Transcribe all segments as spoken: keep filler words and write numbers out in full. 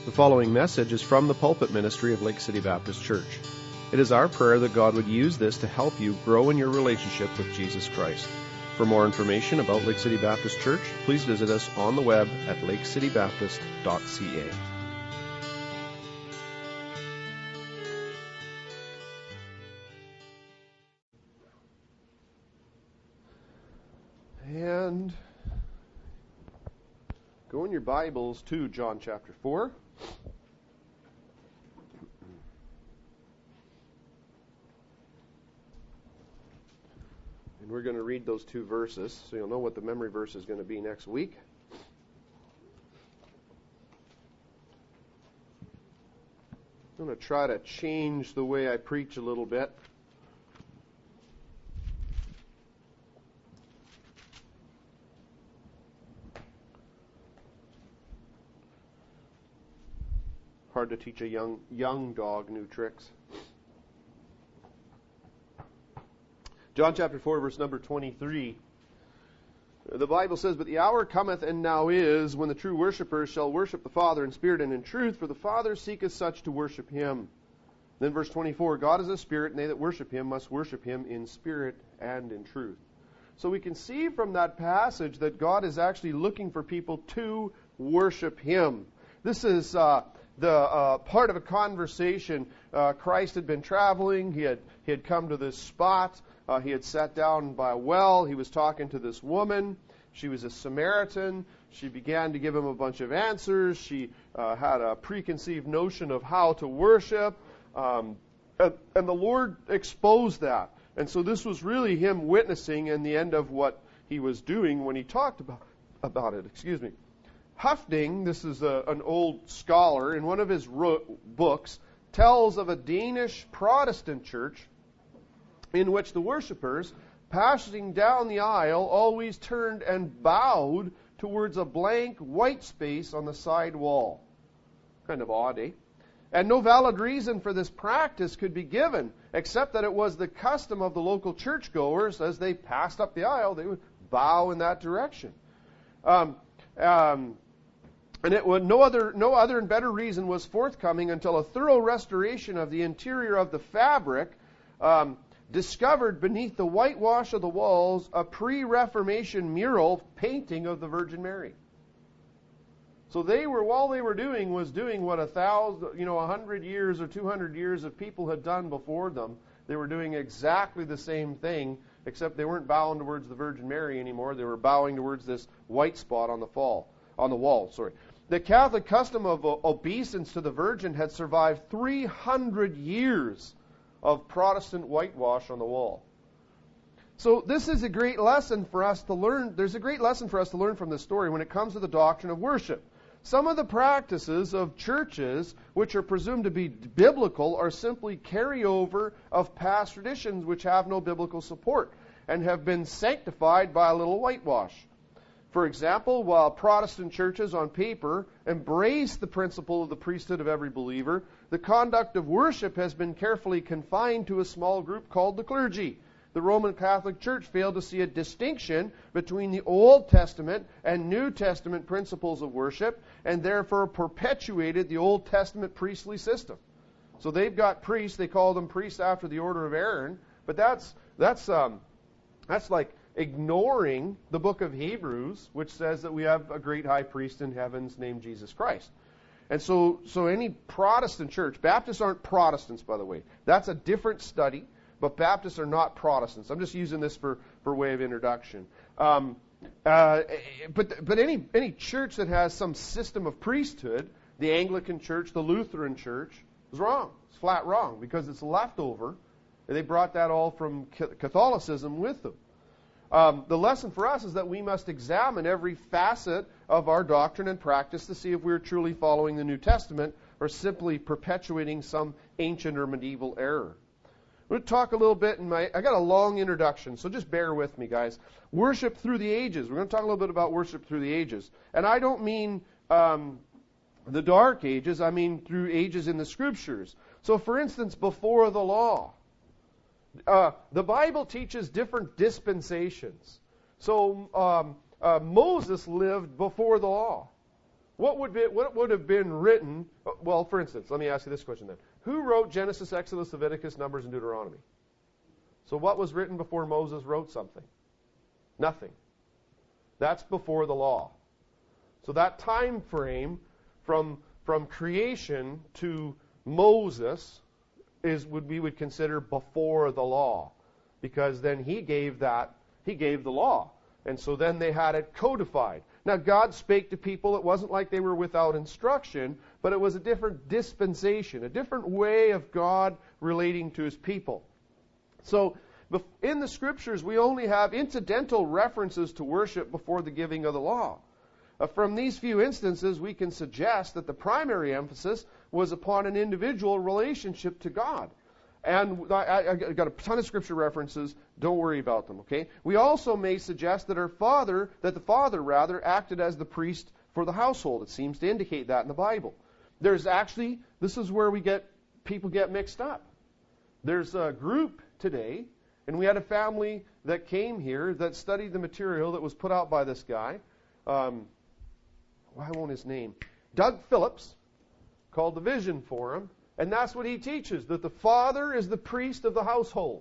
The following message is from the pulpit ministry of Lake City Baptist Church. It is our prayer that God would use this to help you grow in your relationship with Jesus Christ. For more information about Lake City Baptist Church, please visit us on the web at lake city baptist dot c a. And go in your Bibles to John chapter four. And we're going to read those two verses so you'll know what the memory verse is going to be next week. I'm going to try to change the way I preach a little bit. Hard to teach a young young dog new tricks. John chapter four, verse number twenty-three. The Bible says, "But the hour cometh, and now is, when the true worshippers shall worship the Father in spirit and in truth, for the Father seeketh such to worship Him." Then verse twenty-four, "God is a spirit, and they that worship Him must worship Him in spirit and in truth." So we can see from that passage that God is actually looking for people to worship Him. This is uh, the uh, part of a conversation. Uh, Christ had been traveling. He had he had come to this spot. Uh, he had sat down by a well. He was talking to this woman. She was a Samaritan. She began to give him a bunch of answers. She uh, had a preconceived notion of how to worship. Um, and, and the Lord exposed that. And so this was really Him witnessing in the end of what He was doing when He talked about, about it. Excuse me. Høffding, this is a, an old scholar, in one of his ro- books, tells of a Danish Protestant church in which the worshippers, passing down the aisle, always turned and bowed towards a blank white space on the side wall. Kind of odd, eh? And no valid reason for this practice could be given, except that it was the custom of the local churchgoers, as they passed up the aisle, they would bow in that direction. Um, um, and it would, no other, no other and better reason was forthcoming until a thorough restoration of the interior of the fabric um, discovered beneath the whitewash of the walls a pre-Reformation mural painting of the Virgin Mary. So they were, all they were doing was doing what a thousand, you know, a hundred years or two hundred years of people had done before them. They were doing exactly the same thing, except they weren't bowing towards the Virgin Mary anymore. They were bowing towards this white spot on the fall, on the wall. Sorry. The Catholic custom of obeisance to the Virgin had survived three hundred years of Protestant whitewash on the wall. So this is a great lesson for us to learn. There's a great lesson for us to learn from this story when it comes to the doctrine of worship. Some of the practices of churches which are presumed to be biblical are simply carryover of past traditions which have no biblical support and have been sanctified by a little whitewash. For example, while Protestant churches on paper embrace the principle of the priesthood of every believer, the conduct of worship has been carefully confined to a small group called the clergy. The Roman Catholic Church failed to see a distinction between the Old Testament and New Testament principles of worship, and therefore perpetuated the Old Testament priestly system. So they've got priests, they call them priests after the order of Aaron, but that's that's um, that's like ignoring the book of Hebrews, which says that we have a great high priest in heavens named Jesus Christ. And so, so any Protestant church, Baptists aren't Protestants, by the way. That's a different study, but Baptists are not Protestants. I'm just using this for, for way of introduction. Um, uh, but but any any church that has some system of priesthood, the Anglican Church, the Lutheran Church, is wrong. It's flat wrong because it's leftover. And they brought that all from Catholicism with them. Um, the lesson for us is that we must examine every facet of our doctrine and practice to see if we're truly following the New Testament or simply perpetuating some ancient or medieval error. I'm going to talk a little bit in my, I got a long introduction, so just bear with me, guys. Worship through the ages. We're going to talk a little bit about worship through the ages. And I don't mean um, the dark ages, I mean through ages in the Scriptures. So for instance, before the law. Uh, the Bible teaches different dispensations. So um, uh, Moses lived before the law. What would be, what would have been written? Well, for instance, let me ask you this question then. Who wrote Genesis, Exodus, Leviticus, Numbers, and Deuteronomy? So what was written before Moses wrote something? Nothing. That's before the law. So that time frame from from creation to Moses is what we would consider before the law, because then he gave that he gave the law, and so then they had it codified. Now God spake to people. It wasn't like they were without instruction, but it was a different dispensation, a different way of God relating to His people. So in the Scriptures, we only have incidental references to worship before the giving of the law. Uh, from these few instances, we can suggest that the primary emphasis was upon an individual relationship to God. And I, I got a ton of Scripture references. Don't worry about them, okay? We also may suggest that our father, that the father rather, acted as the priest for the household. It seems to indicate that in the Bible. There's actually, this is where we get people get mixed up. There's a group today, and we had a family that came here that studied the material that was put out by this guy. Um, why won't his name? Doug Phillips, called the Vision Forum, and that's what he teaches, that the father is the priest of the household.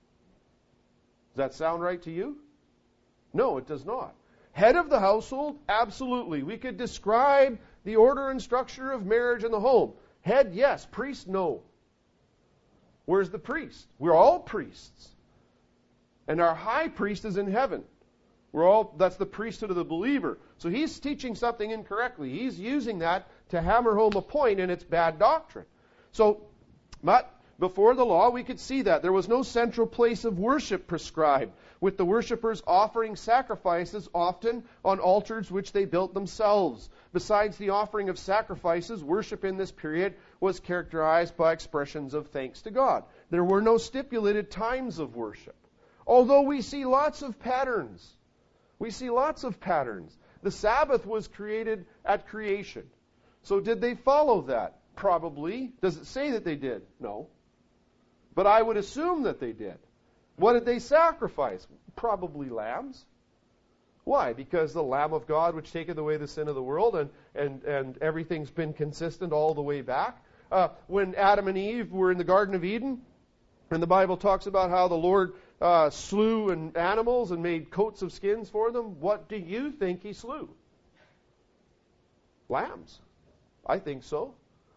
Does that sound right to you? No, it does not. Head of the household? Absolutely. We could describe the order and structure of marriage in the home. Head, yes. Priest, no. Where's the priest? We're all priests. And our high priest is in heaven. We're all, that's the priesthood of the believer. So he's teaching something incorrectly. He's using that to hammer home a point, and it's bad doctrine. So, but before the law, we could see that. There was no central place of worship prescribed, with the worshippers offering sacrifices often on altars which they built themselves. Besides the offering of sacrifices, worship in this period was characterized by expressions of thanks to God. There were no stipulated times of worship. Although we see lots of patterns. We see lots of patterns. The Sabbath was created at creation. So did they follow that? Probably. Does it say that they did? No. But I would assume that they did. What did they sacrifice? Probably lambs. Why? Because the Lamb of God which taketh away the sin of the world, and, and, and everything's been consistent all the way back. Uh, when Adam and Eve were in the Garden of Eden, and the Bible talks about how the Lord uh, slew an animals and made coats of skins for them, what do you think He slew? Lambs. I think so.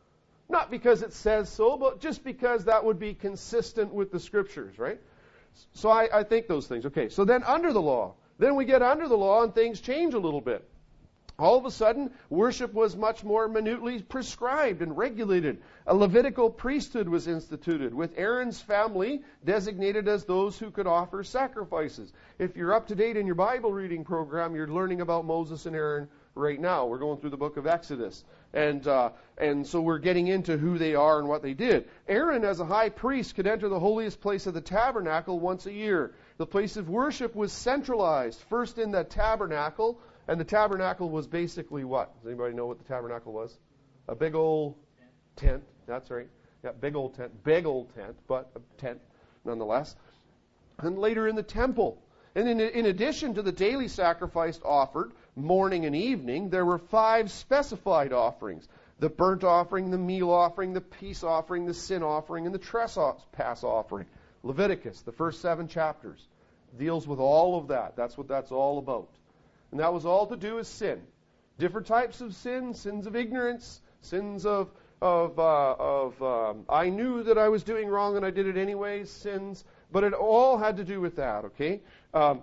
Not because it says so, but just because that would be consistent with the Scriptures, right? So I, I think those things. Okay, so then under the law. Then we get under the law and things change a little bit. All of a sudden, worship was much more minutely prescribed and regulated. A Levitical priesthood was instituted, with Aaron's family designated as those who could offer sacrifices. If you're up to date in your Bible reading program, you're learning about Moses and Aaron right now. We're going through the book of Exodus. And uh, and so we're getting into who they are and what they did. Aaron, as a high priest, could enter the holiest place of the tabernacle once a year. The place of worship was centralized, first in the tabernacle. And the tabernacle was basically what? Does anybody know what the tabernacle was? A big old tent. That's right. Yeah, big old tent. Big old tent, but a tent nonetheless. And later in the temple. And in, in addition to the daily sacrifice offered, morning and evening, there were five specified offerings. The burnt offering, the meal offering, the peace offering, the sin offering, and the trespass offering. Leviticus, the first seven chapters, deals with all of that. That's what that's all about. And that was all to do with sin. Different types of sin, sins of ignorance, sins of, of, uh, of um, I knew that I was doing wrong and I did it anyways, sins. But it all had to do with that, okay? Um,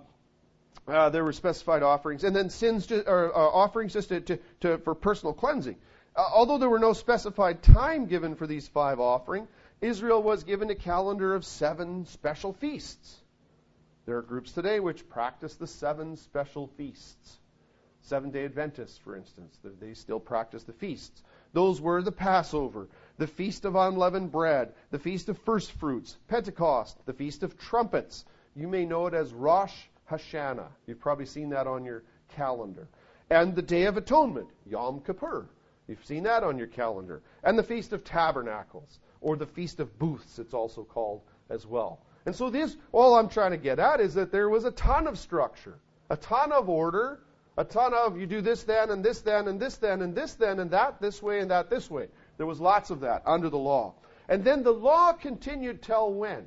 uh, there were specified offerings. And then sins, just, or uh, offerings just to, to, to, for personal cleansing. Uh, although there were no specified time given for these five offerings, Israel was given a calendar of seven special feasts. There are groups today which practice the seven special feasts. Seven-day Adventists, for instance, they still practice the feasts. Those were the Passover, the Feast of Unleavened Bread, the Feast of First Fruits, Pentecost, the Feast of Trumpets. You may know it as Rosh Hashanah. You've probably seen that on your calendar. And the Day of Atonement, Yom Kippur. You've seen that on your calendar. And the Feast of Tabernacles, or the Feast of Booths, it's also called as well. And so this, all I'm trying to get at is that there was a ton of structure, a ton of order, A ton of, you do this then, and this then, and this then, and this then, and that this way, and that this way. There was lots of that under the law. And then the law continued till when?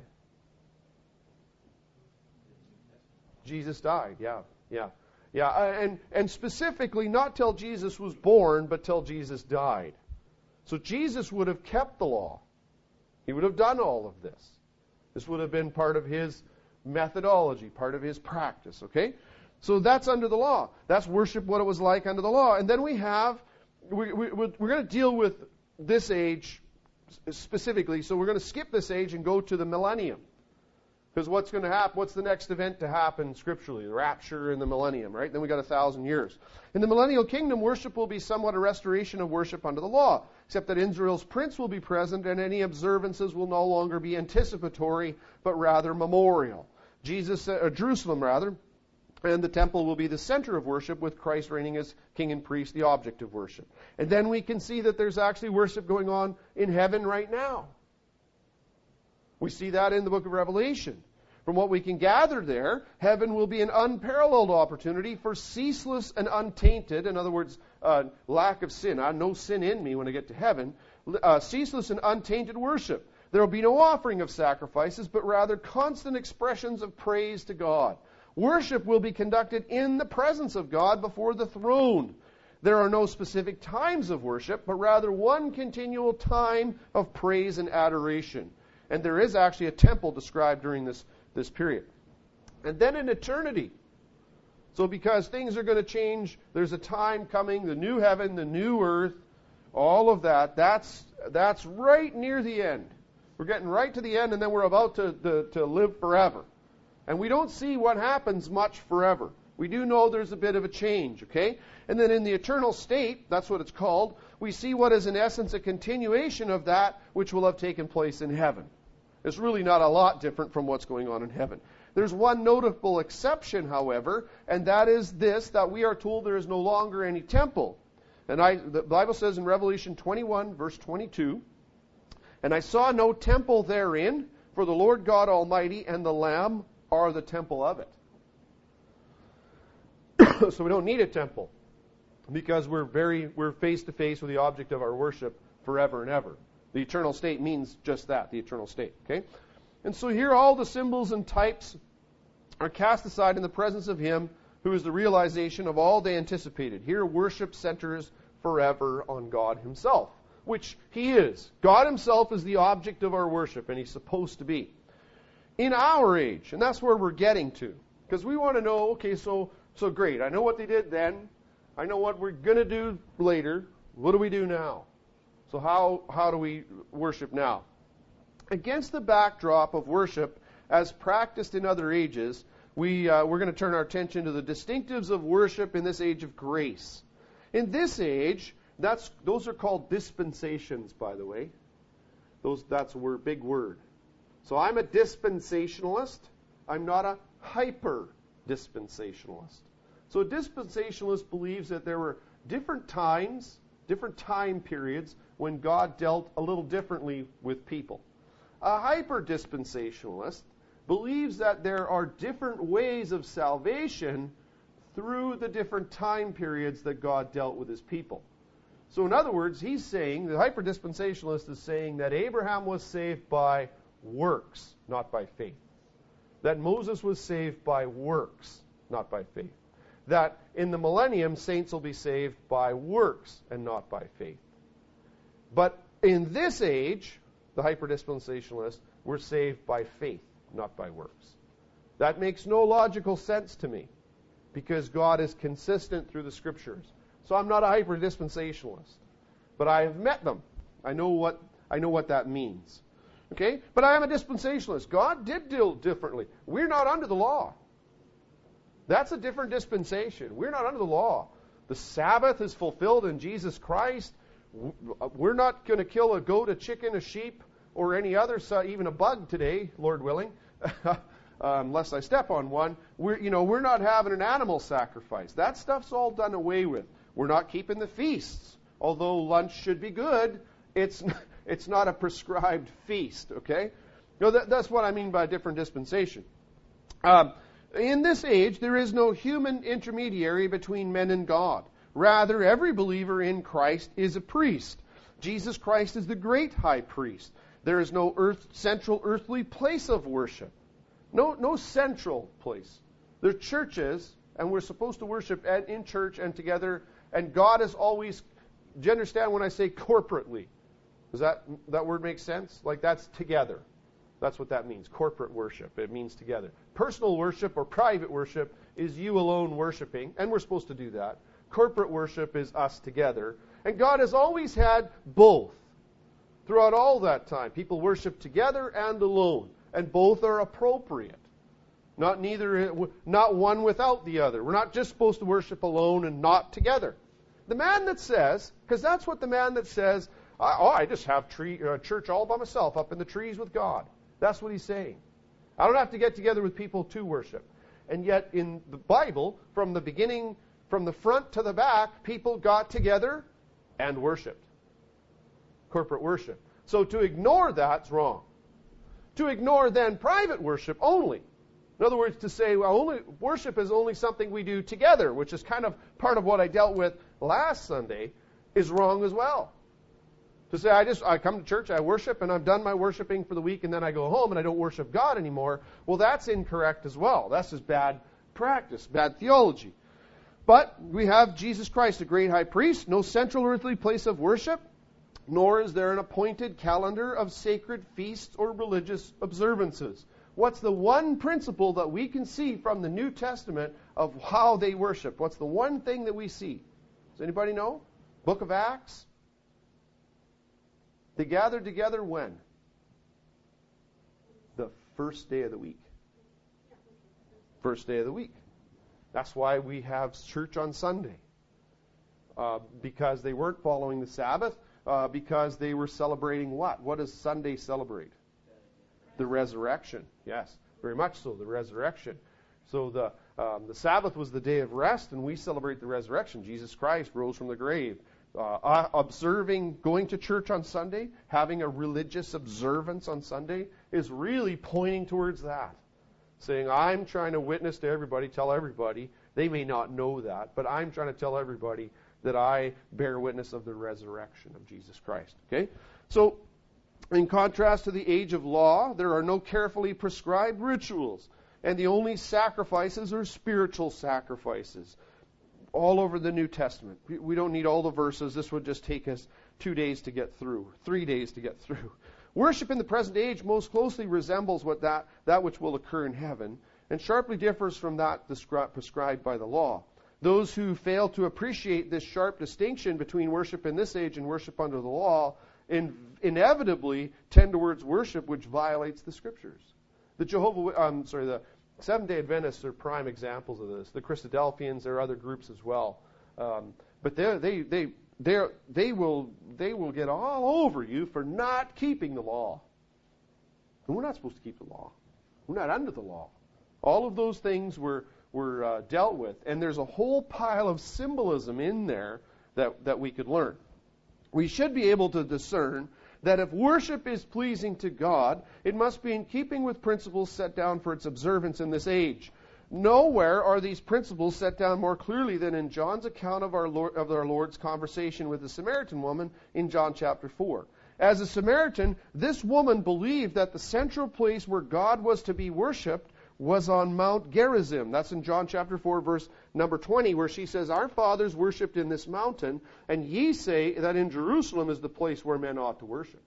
Jesus died, yeah, yeah. Yeah, and, and specifically not till Jesus was born, but till Jesus died. So Jesus would have kept the law. He would have done all of this. This would have been part of his methodology, part of his practice, okay? So that's under the law. That's worship, what it was like under the law. And then we have, we, we, we're going to deal with this age specifically, so we're going to skip this age and go to the millennium. Because what's going to happen? What's the next event to happen scripturally? The rapture and the millennium, right? Then we got a thousand years. In the millennial kingdom, worship will be somewhat a restoration of worship under the law, except that Israel's prince will be present, and any observances will no longer be anticipatory, but rather memorial. Jesus, uh, Jerusalem rather, and the temple will be the center of worship, with Christ reigning as king and priest, the object of worship. And then we can see that there's actually worship going on in heaven right now. We see that in the book of Revelation. From what we can gather there, heaven will be an unparalleled opportunity for ceaseless and untainted, in other words, uh, lack of sin. I have no sin in me when I get to heaven. Uh, ceaseless and untainted worship. There will be no offering of sacrifices, but rather constant expressions of praise to God. Worship will be conducted in the presence of God before the throne. There are no specific times of worship, but rather one continual time of praise and adoration. And there is actually a temple described during this, this period. And then in eternity. So because things are going to change, there's a time coming, the new heaven, the new earth, all of that. That's, that's right near the end. We're getting right to the end, and then we're about to, to, to live forever. And we don't see what happens much forever. We do know there's a bit of a change, okay? And then in the eternal state, that's what it's called, we see what is in essence a continuation of that which will have taken place in heaven. It's really not a lot different from what's going on in heaven. There's one notable exception, however, and that is this, that we are told there is no longer any temple. And I, the Bible says in Revelation twenty-one, verse twenty-two, "And I saw no temple therein, for the Lord God Almighty and the Lamb are the temple of it." So we don't need a temple, because we're very we're face to face with the object of our worship forever and ever. The eternal state means just that, the eternal state. Okay? And so here all the symbols and types are cast aside in the presence of Him who is the realization of all they anticipated. Here worship centers forever on God Himself, which He is. God Himself is the object of our worship, and He's supposed to be. In our age, and that's where we're getting to, because we want to know, okay, so so great, I know what they did then, I know what we're going to do later, what do we do now? So how how do we worship now? Against the backdrop of worship as practiced in other ages, we, uh, we're going to turn our attention to the distinctives of worship in this age of grace. In this age, that's those are called dispensations, by the way. Those That's a word, big word. So I'm a dispensationalist. I'm not a hyper-dispensationalist. So a dispensationalist believes that there were different times, different time periods when God dealt a little differently with people. A hyper-dispensationalist believes that there are different ways of salvation through the different time periods that God dealt with His people. So in other words, he's saying, the hyper-dispensationalist is saying that Abraham was saved by works, not by faith. That Moses was saved by works, not by faith. That in the millennium, saints will be saved by works and not by faith. But in this age, the hyper-dispensationalist, we're saved by faith, not by works. That makes no logical sense to me, because God is consistent through the Scriptures. So I'm not a hyper-dispensationalist, but I have met them. I know what I know what that means. Okay? But I am a dispensationalist. God did deal differently. We're not under the law. That's a different dispensation. We're not under the law. The Sabbath is fulfilled in Jesus Christ. We're not going to kill a goat, a chicken, a sheep, or any other, even a bug today, Lord willing, unless I step on one. We're, you know, we're not having an animal sacrifice. That stuff's all done away with. We're not keeping the feasts. Although lunch should be good, it's it's not a prescribed feast, okay? No, that, that's what I mean by a different dispensation. Um, In this age, there is no human intermediary between men and God. Rather, every believer in Christ is a priest. Jesus Christ is the great high priest. There is no earth, central earthly place of worship. No, no central place. There are churches, and we're supposed to worship at, in church and together. And God is always, do you understand when I say corporately? Does that, that word make sense? Like that's together. That's what that means, corporate worship. It means together. Personal worship or private worship is you alone worshiping, and we're supposed to do that. Corporate worship is us together. And God has always had both. Throughout all that time, people worship together and alone, and both are appropriate. Not neither, not one without the other. We're not just supposed to worship alone and not together. The man that says, because that's what the man that says, oh, I just have tree, uh, church all by myself up in the trees with God. That's what he's saying. I don't have to get together with people to worship. And yet in the Bible, from the beginning, from the front to the back, people got together and worshiped. Corporate worship. So to ignore that's wrong. To ignore then private worship only. In other words, to say well, only worship is only something we do together, which is kind of part of what I dealt with last Sunday, is wrong as well. To say I just I come to church, I worship, and I'm done my worshiping for the week, and then I go home and I don't worship God anymore. Well, that's incorrect as well. That's just bad practice, bad theology. But we have Jesus Christ, the great high priest, no central earthly place of worship, nor is there an appointed calendar of sacred feasts or religious observances. What's the one principle that we can see from the New Testament of how they worship? What's the one thing that we see? Does anybody know? Book of Acts. They gathered together when? The first day of the week. First day of the week. That's why we have church on Sunday. Uh, because they weren't following the Sabbath. Uh, because they were celebrating what? What does Sunday celebrate? The resurrection. Yes, very much so, the resurrection. So the um, the Sabbath was the day of rest, and we celebrate the resurrection. Jesus Christ rose from the grave. Uh, observing, going to church on Sunday, having a religious observance on Sunday is really pointing towards that. Saying, I'm trying to witness to everybody, tell everybody. They may not know that, but I'm trying to tell everybody that I bear witness of the resurrection of Jesus Christ. Okay? So, in contrast to the age of law, there are no carefully prescribed rituals, and the only sacrifices are spiritual sacrifices. All over the New Testament. We don't need all the verses. This would just take us two days to get through, three days to get through. Worship in the present age most closely resembles what that, that which will occur in heaven, and sharply differs from that prescribed by the law. Those who fail to appreciate this sharp distinction between worship in this age and worship under the law in, inevitably tend towards worship which violates the Scriptures. The Jehovah, um, sorry, the Seventh-day Adventists are prime examples of this. The Christadelphians, there are other groups as well, um, but they they they they they will they will get all over you for not keeping the law. And we're not supposed to keep the law. We're not under the law. All of those things were were uh, dealt with, and there's a whole pile of symbolism in there that that we could learn. We should be able to discern that if worship is pleasing to God, it must be in keeping with principles set down for its observance in this age. Nowhere are these principles set down more clearly than in John's account of our Lord, of our Lord's conversation with the Samaritan woman in John chapter four. As a Samaritan, this woman believed that the central place where God was to be worshipped was on Mount Gerizim. That's in John chapter four, verse number twenty, where she says, our fathers worshipped in this mountain, and ye say that in Jerusalem is the place where men ought to worship.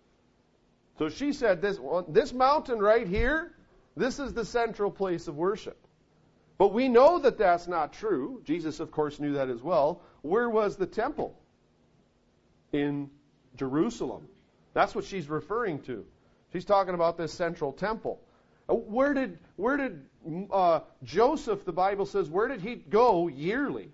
So she said, this, this mountain right here, this is the central place of worship. But we know that that's not true. Jesus, of course, knew that as well. Where was the temple? In Jerusalem. That's what she's referring to. She's talking about this central temple. Where did where did uh, Joseph, the Bible says, where did he go yearly?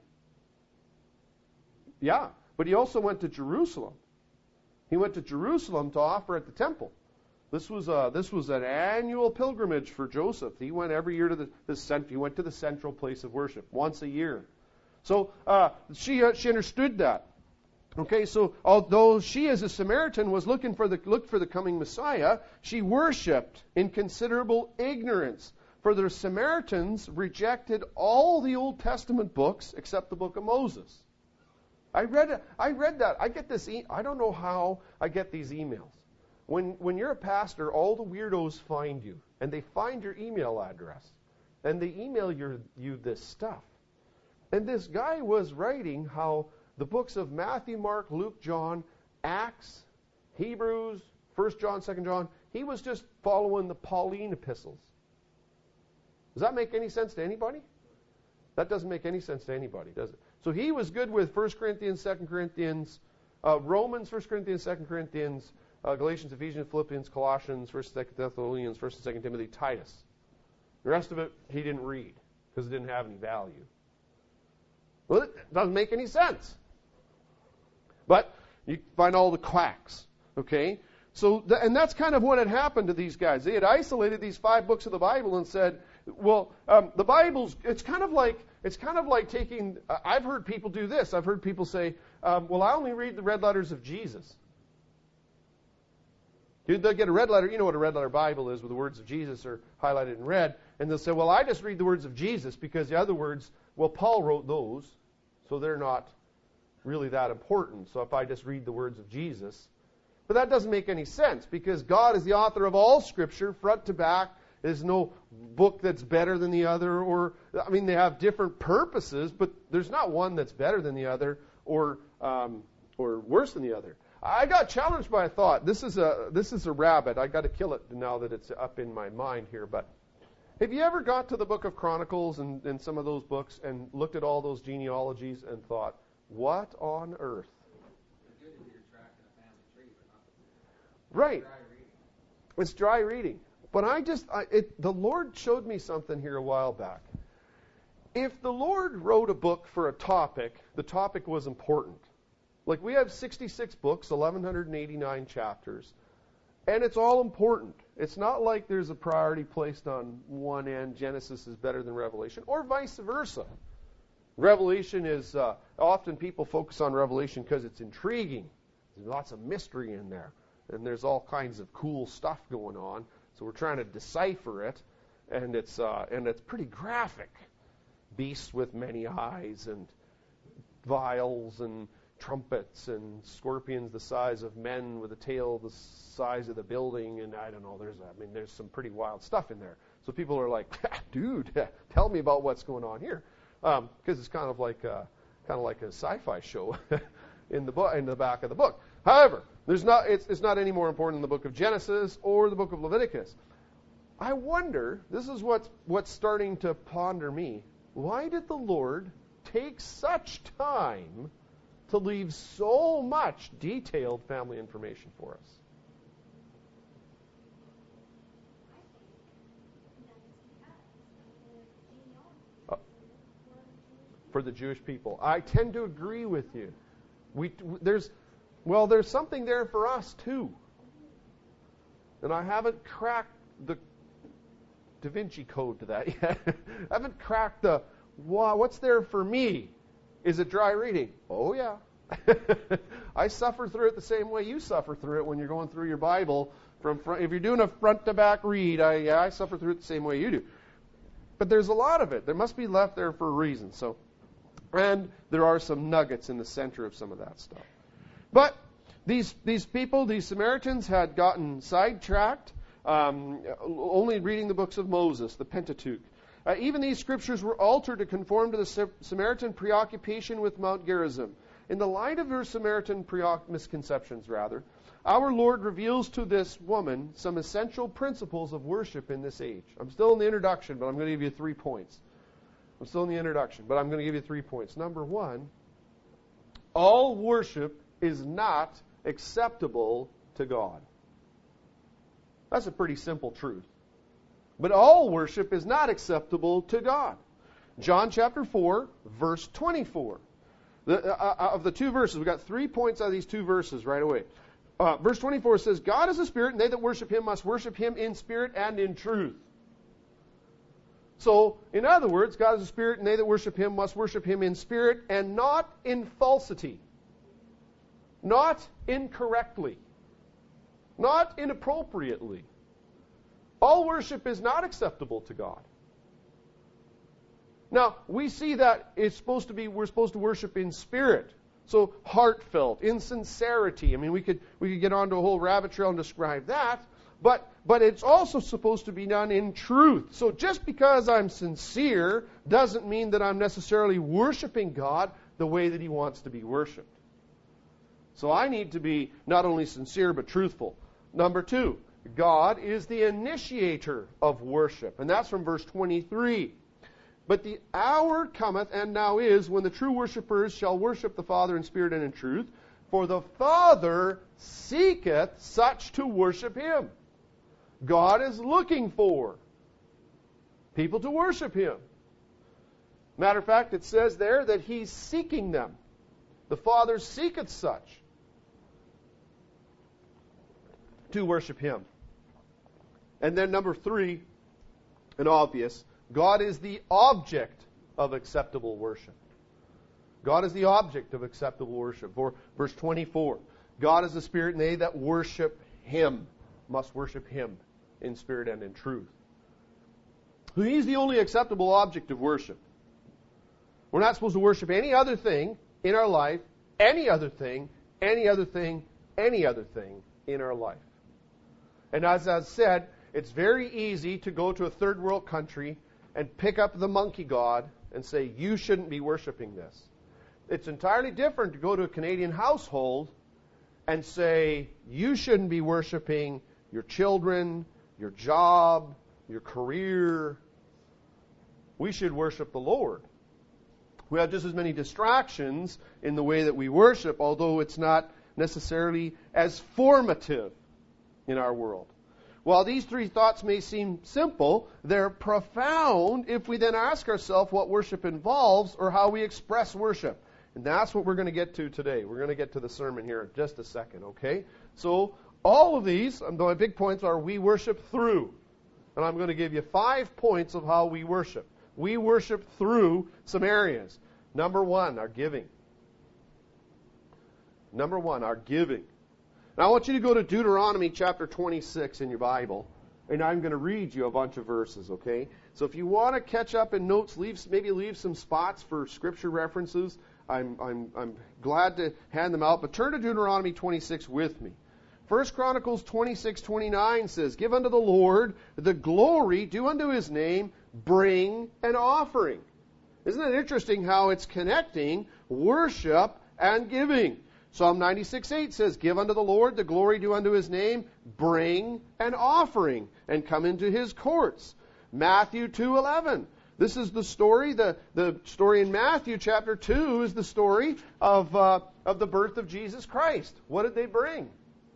Yeah, but he also went to Jerusalem. He went to Jerusalem to offer at the temple. This was a, this was an annual pilgrimage for Joseph. He went every year to the, the cent- he went to the central place of worship once a year. So uh, she uh, she understood that. Okay, so although she as a Samaritan was looking for the looked for the coming Messiah, she worshipped in considerable ignorance. For the Samaritans rejected all the Old Testament books except the book of Moses. I read I read that. I get this. E- I don't know how I get these emails. When when you're a pastor, all the weirdos find you, and they find your email address, and they email your, you this stuff. And this guy was writing how the books of Matthew, Mark, Luke, John, Acts, Hebrews, First John, Second John, he was just following the Pauline epistles. Does that make any sense to anybody? That doesn't make any sense to anybody, does it? So he was good with First Corinthians, Second Corinthians, uh, Romans, First Corinthians, Second Corinthians, uh, Galatians, Ephesians, Philippians, Colossians, First and Second Thessalonians, First and Second Timothy, Titus. The rest of it he didn't read because it didn't have any value. Well, it doesn't make any sense. But you find all the quacks, okay? So, th- and that's kind of what had happened to these guys. They had isolated these five books of the Bible and said, well, um, the Bible's, it's kind of like, it's kind of like taking, uh, I've heard people do this. I've heard people say, um, well, I only read the red letters of Jesus. They'll get a red letter, you know what a red letter Bible is, where the words of Jesus are highlighted in red, and they'll say, well, I just read the words of Jesus because the other words, well, Paul wrote those, so they're not really that important. So if I just read the words of Jesus. But that doesn't make any sense because God is the author of all Scripture, front to back. There's no book that's better than the other, or, I mean, they have different purposes, but there's not one that's better than the other or um, or worse than the other. I got challenged by a thought. This is a this is a rabbit. I got to kill it now that it's up in my mind here. But have you ever got to the Book of Chronicles and, and some of those books and looked at all those genealogies and thought, what on earth? Right. It's dry reading. But I just, I, it, the Lord showed me something here a while back. If the Lord wrote a book for a topic, the topic was important. Like we have sixty-six books, eleven eighty-nine chapters, and it's all important. It's not like there's a priority placed on one end, Genesis is better than Revelation, or vice versa. Revelation is, uh, often people focus on Revelation because it's intriguing. There's lots of mystery in there, and there's all kinds of cool stuff going on. So we're trying to decipher it, and it's uh, and it's pretty graphic. Beasts with many eyes, and vials, and trumpets, and scorpions the size of men with a tail the size of the building, and I don't know. There's I mean, there's some pretty wild stuff in there. So people are like, dude, tell me about what's going on here, because um, it's kind of like a, kind of like a sci-fi show in the book, in the back of the book. However, there's not, it's, it's not any more important than the book of Genesis or the book of Leviticus. I wonder, this is what's, what's starting to ponder me, why did the Lord take such time to leave so much detailed family information for us? Uh, for the Jewish people. I tend to agree with you. We, there's... Well, there's something there for us, too. And I haven't cracked the Da Vinci Code to that yet. I haven't cracked the, wow, what's there for me? Is it dry reading? Oh, yeah. I suffer through it the same way you suffer through it when you're going through your Bible. From front, if you're doing a front-to-back read, I, yeah, I suffer through it the same way you do. But there's a lot of it. There must be left there for a reason. So, and there are some nuggets in the center of some of that stuff. But these these people, these Samaritans, had gotten sidetracked, um, only reading the books of Moses, the Pentateuch. Uh, even these scriptures were altered to conform to the Samaritan preoccupation with Mount Gerizim. In the light of her Samaritan preoc- misconceptions, rather, our Lord reveals to this woman some essential principles of worship in this age. I'm still in the introduction, but I'm going to give you three points. I'm still in the introduction, but I'm going to give you three points. Number one, all worship is not acceptable to God. That's a pretty simple truth. But all worship is not acceptable to God. John chapter four, verse twenty-four. The, uh, of the two verses, we've got three points out of these two verses right away. Uh, verse twenty-four says, God is a spirit, and they that worship him must worship him in spirit and in truth. So, in other words, God is a spirit, and they that worship him must worship him in spirit and not in falsity. Not incorrectly. Not inappropriately. All worship is not acceptable to God. Now, we see that it's supposed to be, we're supposed to worship in spirit. So heartfelt, in sincerity. I mean, we could we could get onto a whole rabbit trail and describe that. But but it's also supposed to be done in truth. So just because I'm sincere doesn't mean that I'm necessarily worshiping God the way that He wants to be worshipped. So I need to be not only sincere but truthful. Number two, God is the initiator of worship. And that's from verse twenty-three. But the hour cometh, and now is, when the true worshipers shall worship the Father in spirit and in truth. For the Father seeketh such to worship Him. God is looking for people to worship Him. Matter of fact, it says there that He's seeking them. The Father seeketh such to worship Him. And then number three, and obvious, God is the object of acceptable worship. God is the object of acceptable worship. For verse twenty-four, God is the Spirit, and they that worship Him must worship Him in spirit and in truth. He's the only acceptable object of worship. We're not supposed to worship any other thing in our life, any other thing, any other thing, any other thing in our life. And as I said, it's very easy to go to a third world country and pick up the monkey god and say, you shouldn't be worshiping this. It's entirely different to go to a Canadian household and say, you shouldn't be worshiping your children, your job, your career. We should worship the Lord. We have just as many distractions in the way that we worship, although it's not necessarily as formative in our world. While these three thoughts may seem simple, they're profound if we then ask ourselves what worship involves or how we express worship. And that's what we're going to get to today. We're going to get to the sermon here in just a second, okay? So all of these, my big points are we worship through. And I'm going to give you five points of how we worship. We worship through some areas. Number one, our giving. Number one, our giving. Now I want you to go to Deuteronomy chapter twenty-six in your Bible, and I'm going to read you a bunch of verses, okay? So if you want to catch up in notes, leave maybe leave some spots for scripture references. I'm I'm I'm glad to hand them out, but turn to Deuteronomy twenty-six with me. First Chronicles twenty-six twenty-nine says, "Give unto the Lord the glory due unto His name, bring an offering." Isn't it interesting how it's connecting worship and giving? Psalm ninety-six eight says, "Give unto the Lord the glory due unto His name, bring an offering, and come into His courts." Matthew two eleven. This is the story, the, the story in Matthew chapter two is the story of, uh, of the birth of Jesus Christ. What did they bring?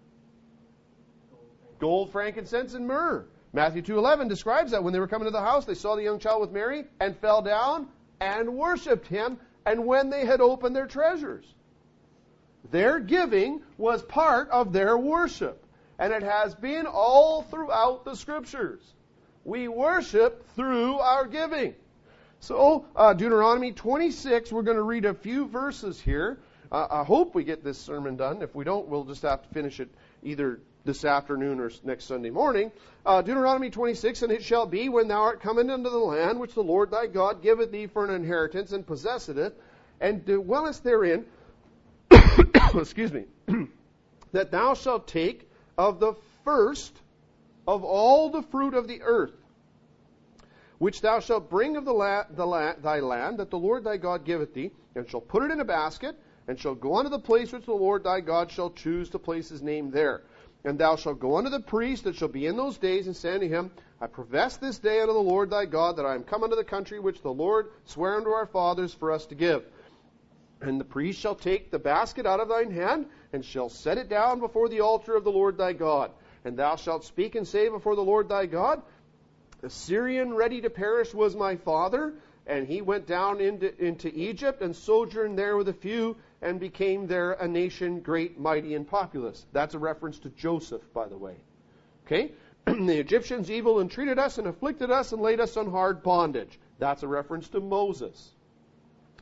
Gold, frankincense, and myrrh. Matthew two eleven describes that when they were coming to the house, they saw the young child with Mary and fell down and worshipped Him, and when they had opened their treasures. Their giving was part of their worship. And it has been all throughout the Scriptures. We worship through our giving. So, uh, Deuteronomy twenty-six, we're going to read a few verses here. Uh, I hope we get this sermon done. If we don't, we'll just have to finish it either this afternoon or next Sunday morning. Uh, Deuteronomy twenty-six, "And it shall be, when thou art come into the land which the Lord thy God giveth thee for an inheritance, and possesseth it, and dwellest therein," excuse me, "that thou shalt take of the first of all the fruit of the earth, which thou shalt bring of the la- the la- thy land, that the Lord thy God giveth thee, and shall put it in a basket, and shall go unto the place which the Lord thy God shall choose to place His name there. And thou shalt go unto the priest that shall be in those days, and say unto him, I profess this day unto the Lord thy God, that I am come unto the country which the Lord sware unto our fathers for us to give. And the priest shall take the basket out of thine hand, and shall set it down before the altar of the Lord thy God. And thou shalt speak and say before the Lord thy God, The Syrian ready to perish was my father, and he went down into, into Egypt, and sojourned there with a few, and became there a nation great, mighty, and populous." That's a reference to Joseph, by the way. Okay? "The Egyptians evil entreated us, and afflicted us, and laid us on hard bondage." That's a reference to Moses.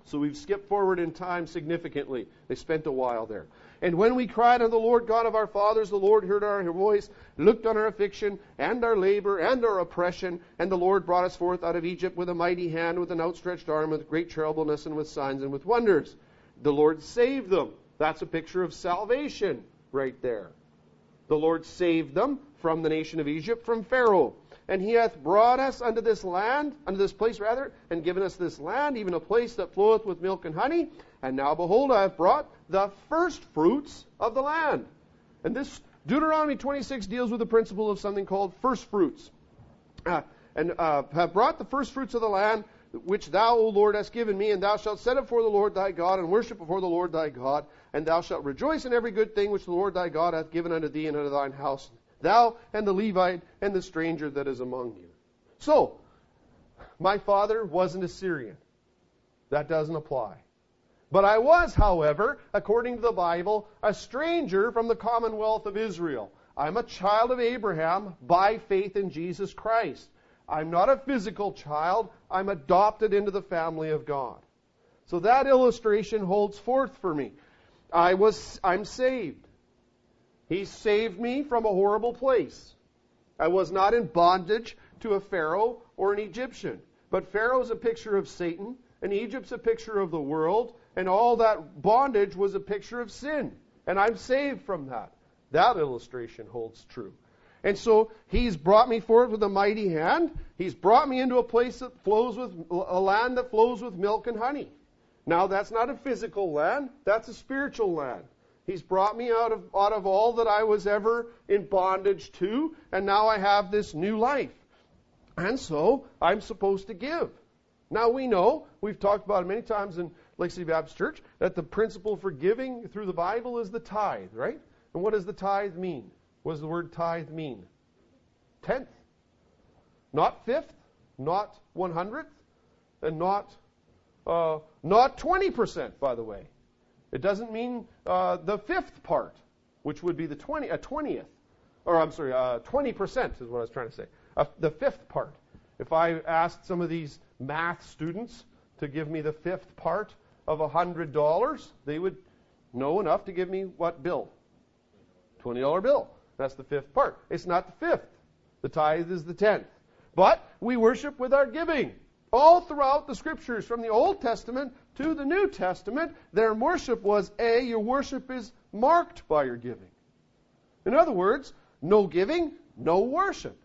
So we've skipped forward in time significantly. They spent a while there. And when we cried unto the Lord God of our fathers, the Lord heard our voice, looked on our affliction, and our labor, and our oppression, and the Lord brought us forth out of Egypt with a mighty hand, with an outstretched arm, with great terribleness, and with signs and with wonders. The Lord saved them. That's a picture of salvation right there. The Lord saved them from the nation of Egypt, from Pharaoh. And he hath brought us unto this land, unto this place rather, and given us this land, even a place that floweth with milk and honey. And now behold, I have brought the first fruits of the land. And this Deuteronomy twenty-six deals with the principle of something called first fruits. Uh, and uh, have brought the first fruits of the land, which thou, O Lord, hast given me, and thou shalt set it before the Lord thy God, and worship before the Lord thy God, and thou shalt rejoice in every good thing which the Lord thy God hath given unto thee and unto thine house, thou and the Levite and the stranger that is among you. So, my father wasn't a Syrian. That doesn't apply. But I was, however, according to the Bible, a stranger from the commonwealth of Israel. I'm a child of Abraham by faith in Jesus Christ. I'm not a physical child. I'm adopted into the family of God. So that illustration holds forth for me. I was, I'm saved. He saved me from a horrible place. I was not in bondage to a Pharaoh or an Egyptian. But Pharaoh's a picture of Satan, and Egypt's a picture of the world, and all that bondage was a picture of sin. And I'm saved from that. That illustration holds true. And so he's brought me forth with a mighty hand. He's brought me into a place that flows with, a land that flows with milk and honey. Now that's not a physical land, that's a spiritual land. He's brought me out of, out of all that I was ever in bondage to, and now I have this new life. And so I'm supposed to give. Now we know, we've talked about it many times in Lake City Baptist Church, that the principle for giving through the Bible is the tithe, right? And what does the tithe mean? What does the word tithe mean? Tenth. Not fifth, not one hundredth, and not uh, not twenty percent, by the way. It doesn't mean uh, the fifth part, which would be the twenty, a twentieth. Or I'm sorry, uh, twenty percent is what I was trying to say. Uh, the fifth part. If I asked some of these math students to give me the fifth part of one hundred dollars, they would know enough to give me what bill? twenty dollar bill. That's the fifth part. It's not the fifth. The tithe is the tenth. But we worship with our giving. All throughout the Scriptures, from the Old Testament to the New Testament, their worship was, A, your worship is marked by your giving. In other words, no giving, no worship.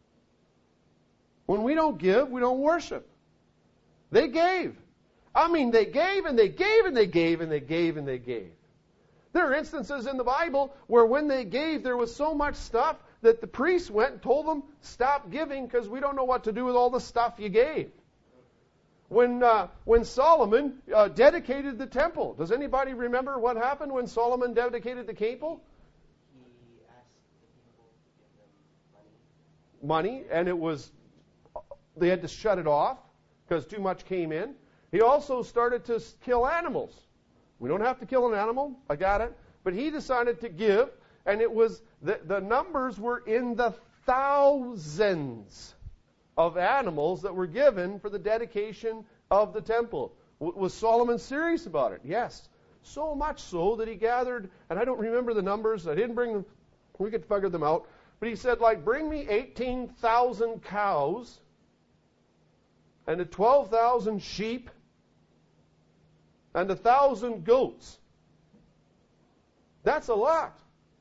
When we don't give, we don't worship. They gave. I mean, they gave and they gave and they gave and they gave and they gave. There are instances in the Bible where when they gave, there was so much stuff that the priests went and told them, stop giving because we don't know what to do with all the stuff you gave. When uh, when Solomon uh, dedicated the temple, does anybody remember what happened when Solomon dedicated the temple? He asked the people to give them money. Money, and it was, they had to shut it off because too much came in. He also started to kill animals. We don't have to kill an animal, I got it. But he decided to give, and it was, the, the numbers were in the thousands of animals that were given for the dedication of the temple. W- was Solomon serious about it? Yes. So much so that he gathered, and I don't remember the numbers, I didn't bring them, we could figure them out, but he said, like, bring me eighteen thousand cows and twelve thousand sheep and a thousand goats. That's a lot.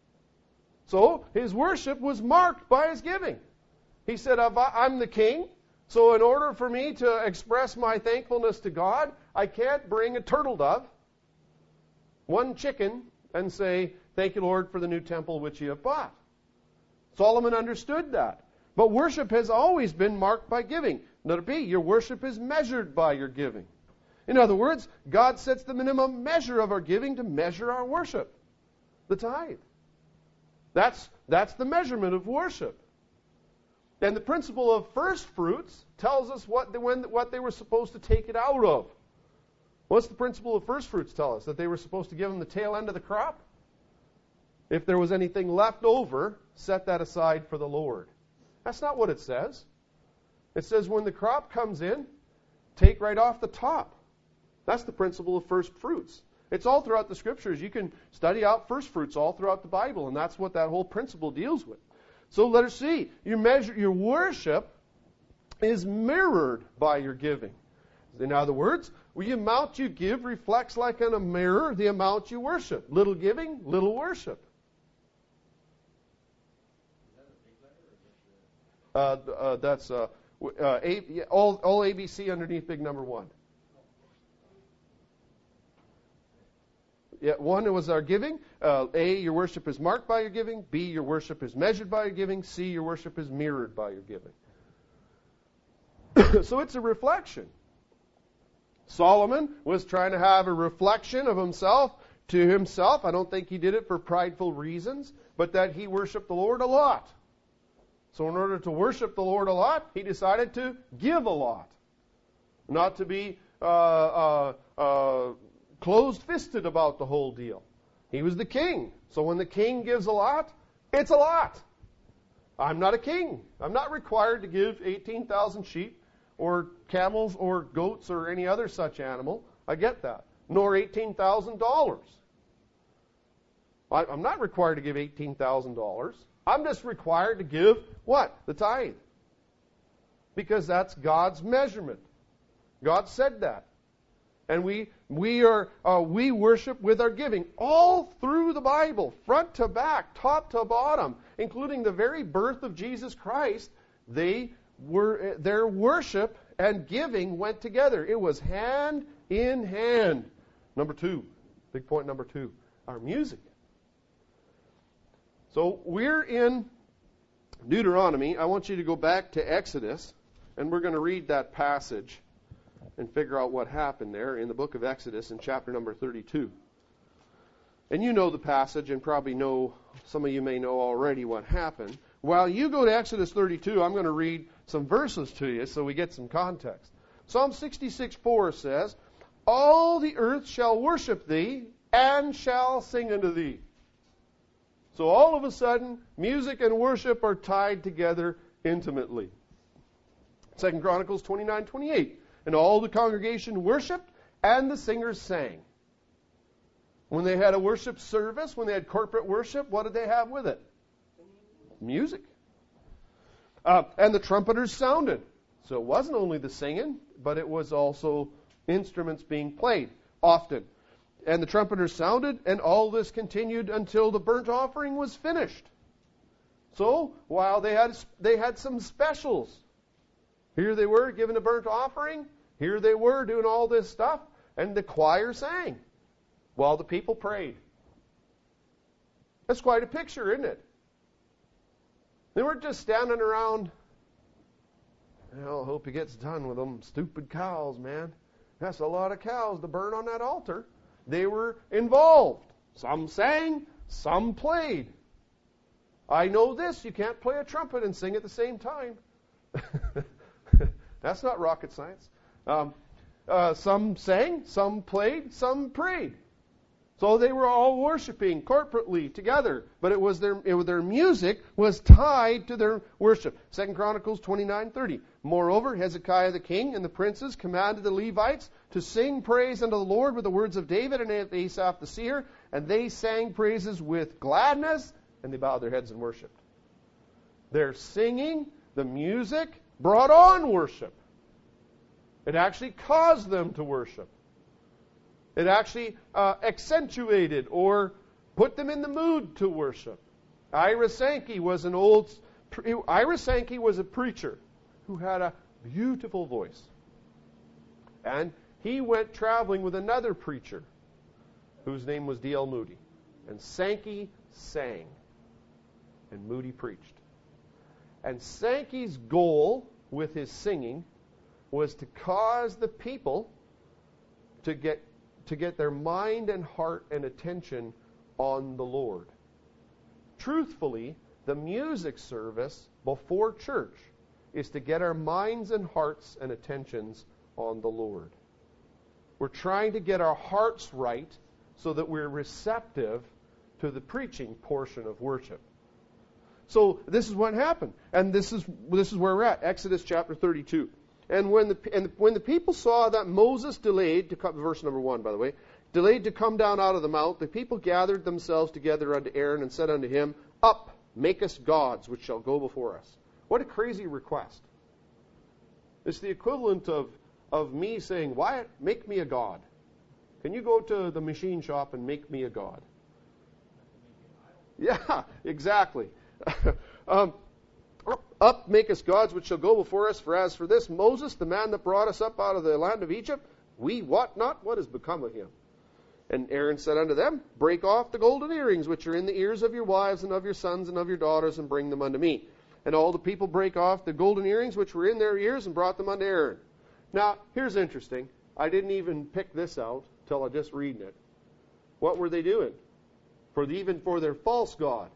So his worship was marked by his giving. He said, I'm the king, so in order for me to express my thankfulness to God, I can't bring a turtle dove, one chicken, and say, thank you, Lord, for the new temple which you have bought. Solomon understood that. But worship has always been marked by giving. Note B, your worship is measured by your giving. In other words, God sets the minimum measure of our giving to measure our worship. The tithe. That's, that's the measurement of worship. And the principle of first fruits tells us what, the, when, what they were supposed to take it out of. What's the principle of first fruits tell us? That they were supposed to give them the tail end of the crop? If there was anything left over, set that aside for the Lord. That's not what it says. It says when the crop comes in, take right off the top. That's the principle of first fruits. It's all throughout the Scriptures. You can study out first fruits all throughout the Bible, and that's what that whole principle deals with. So let us see. Your measure, your worship is mirrored by your giving. In other words, the amount you give reflects like in a mirror the amount you worship. Little giving, little worship. Uh, uh, that's uh, uh, a, yeah, all, all A B C underneath big number one. Yeah, one was our giving. Uh, A, your worship is marked by your giving. B, your worship is measured by your giving. C, your worship is mirrored by your giving. So it's a reflection. Solomon was trying to have a reflection of himself to himself. I don't think he did it for prideful reasons, but that he worshiped the Lord a lot. So in order to worship the Lord a lot, he decided to give a lot. Not to be uh, uh, uh, closed-fisted about the whole deal. He was the king. So when the king gives a lot, it's a lot. I'm not a king. I'm not required to give eighteen thousand sheep or camels or goats or any other such animal. I get that. Nor eighteen thousand dollars. I'm not required to give eighteen thousand dollars. I'm just required to give what? The tithe. Because that's God's measurement. God said that. And we we are uh, we worship with our giving all through the Bible, front to back, top to bottom, including the very birth of Jesus Christ. They were their worship and giving went together. It was hand in hand. Number two, big point number two, our music. So we're in Deuteronomy. I want you to go back to Exodus, and we're going to read that passage and figure out what happened there in the book of Exodus in chapter number thirty-two. And you know the passage and probably know, some of you may know already what happened. While you go to Exodus thirty-two, I'm going to read some verses to you so we get some context. Psalm sixty-six four says, "All the earth shall worship thee and shall sing unto thee." So all of a sudden, music and worship are tied together intimately. Second Chronicles twenty-nine twenty-eight. "And all the congregation worshipped, and the singers sang." When they had a worship service, when they had corporate worship, what did they have with it? Music. Uh, and the trumpeters sounded. So it wasn't only the singing, but it was also instruments being played often. And the trumpeters sounded, and all this continued until the burnt offering was finished. So while they had they had some specials. Here they were giving a burnt offering. Here they were doing all this stuff. And the choir sang while the people prayed. That's quite a picture, isn't it? They weren't just standing around, well, I hope he gets done with them stupid cows, man. That's a lot of cows to burn on that altar. They were involved. Some sang, some played. I know this, you can't play a trumpet and sing at the same time. That's not rocket science. Um, uh, some sang, some played, some prayed. So they were all worshiping corporately together, but it was their it was their music was tied to their worship. Second Chronicles twenty-nine thirty. "Moreover, Hezekiah the king and the princes commanded the Levites to sing praise unto the Lord with the words of David and Asaph the seer, and they sang praises with gladness, and they bowed their heads and worshipped." Their singing, the music, brought on worship. It actually caused them to worship. It actually uh, accentuated or put them in the mood to worship. Ira Sankey was an old Ira Sankey was a preacher who had a beautiful voice. And he went traveling with another preacher whose name was D L Moody. And Sankey sang and Moody preached. And Sankey's goal with his singing was to cause the people to get to get their mind and heart and attention on the Lord. Truthfully, the music service before church is to get our minds and hearts and attentions on the Lord. We're trying to get our hearts right so that we're receptive to the preaching portion of worship. So this is what happened. And this is this is where we're at. Exodus chapter thirty-two. And when the and when the people saw that Moses delayed to come, verse number one, by the way, delayed to come down out of the mount, the people gathered themselves together unto Aaron and said unto him, Up, make us gods which shall go before us. What a crazy request. It's the equivalent of, of me saying, Wyatt, make me a god. Can you go to the machine shop and make me a god? Yeah, exactly. um, Up, make us gods which shall go before us. For as for this Moses, the man that brought us up out of the land of Egypt, we wot not what has become of him. And Aaron said unto them, Break off the golden earrings which are in the ears of your wives and of your sons and of your daughters, and bring them unto me. And all the people brake off the golden earrings which were in their ears and brought them unto Aaron. Now, here's interesting. I didn't even pick this out till I just reading it. What were they doing? For the, even for their false god.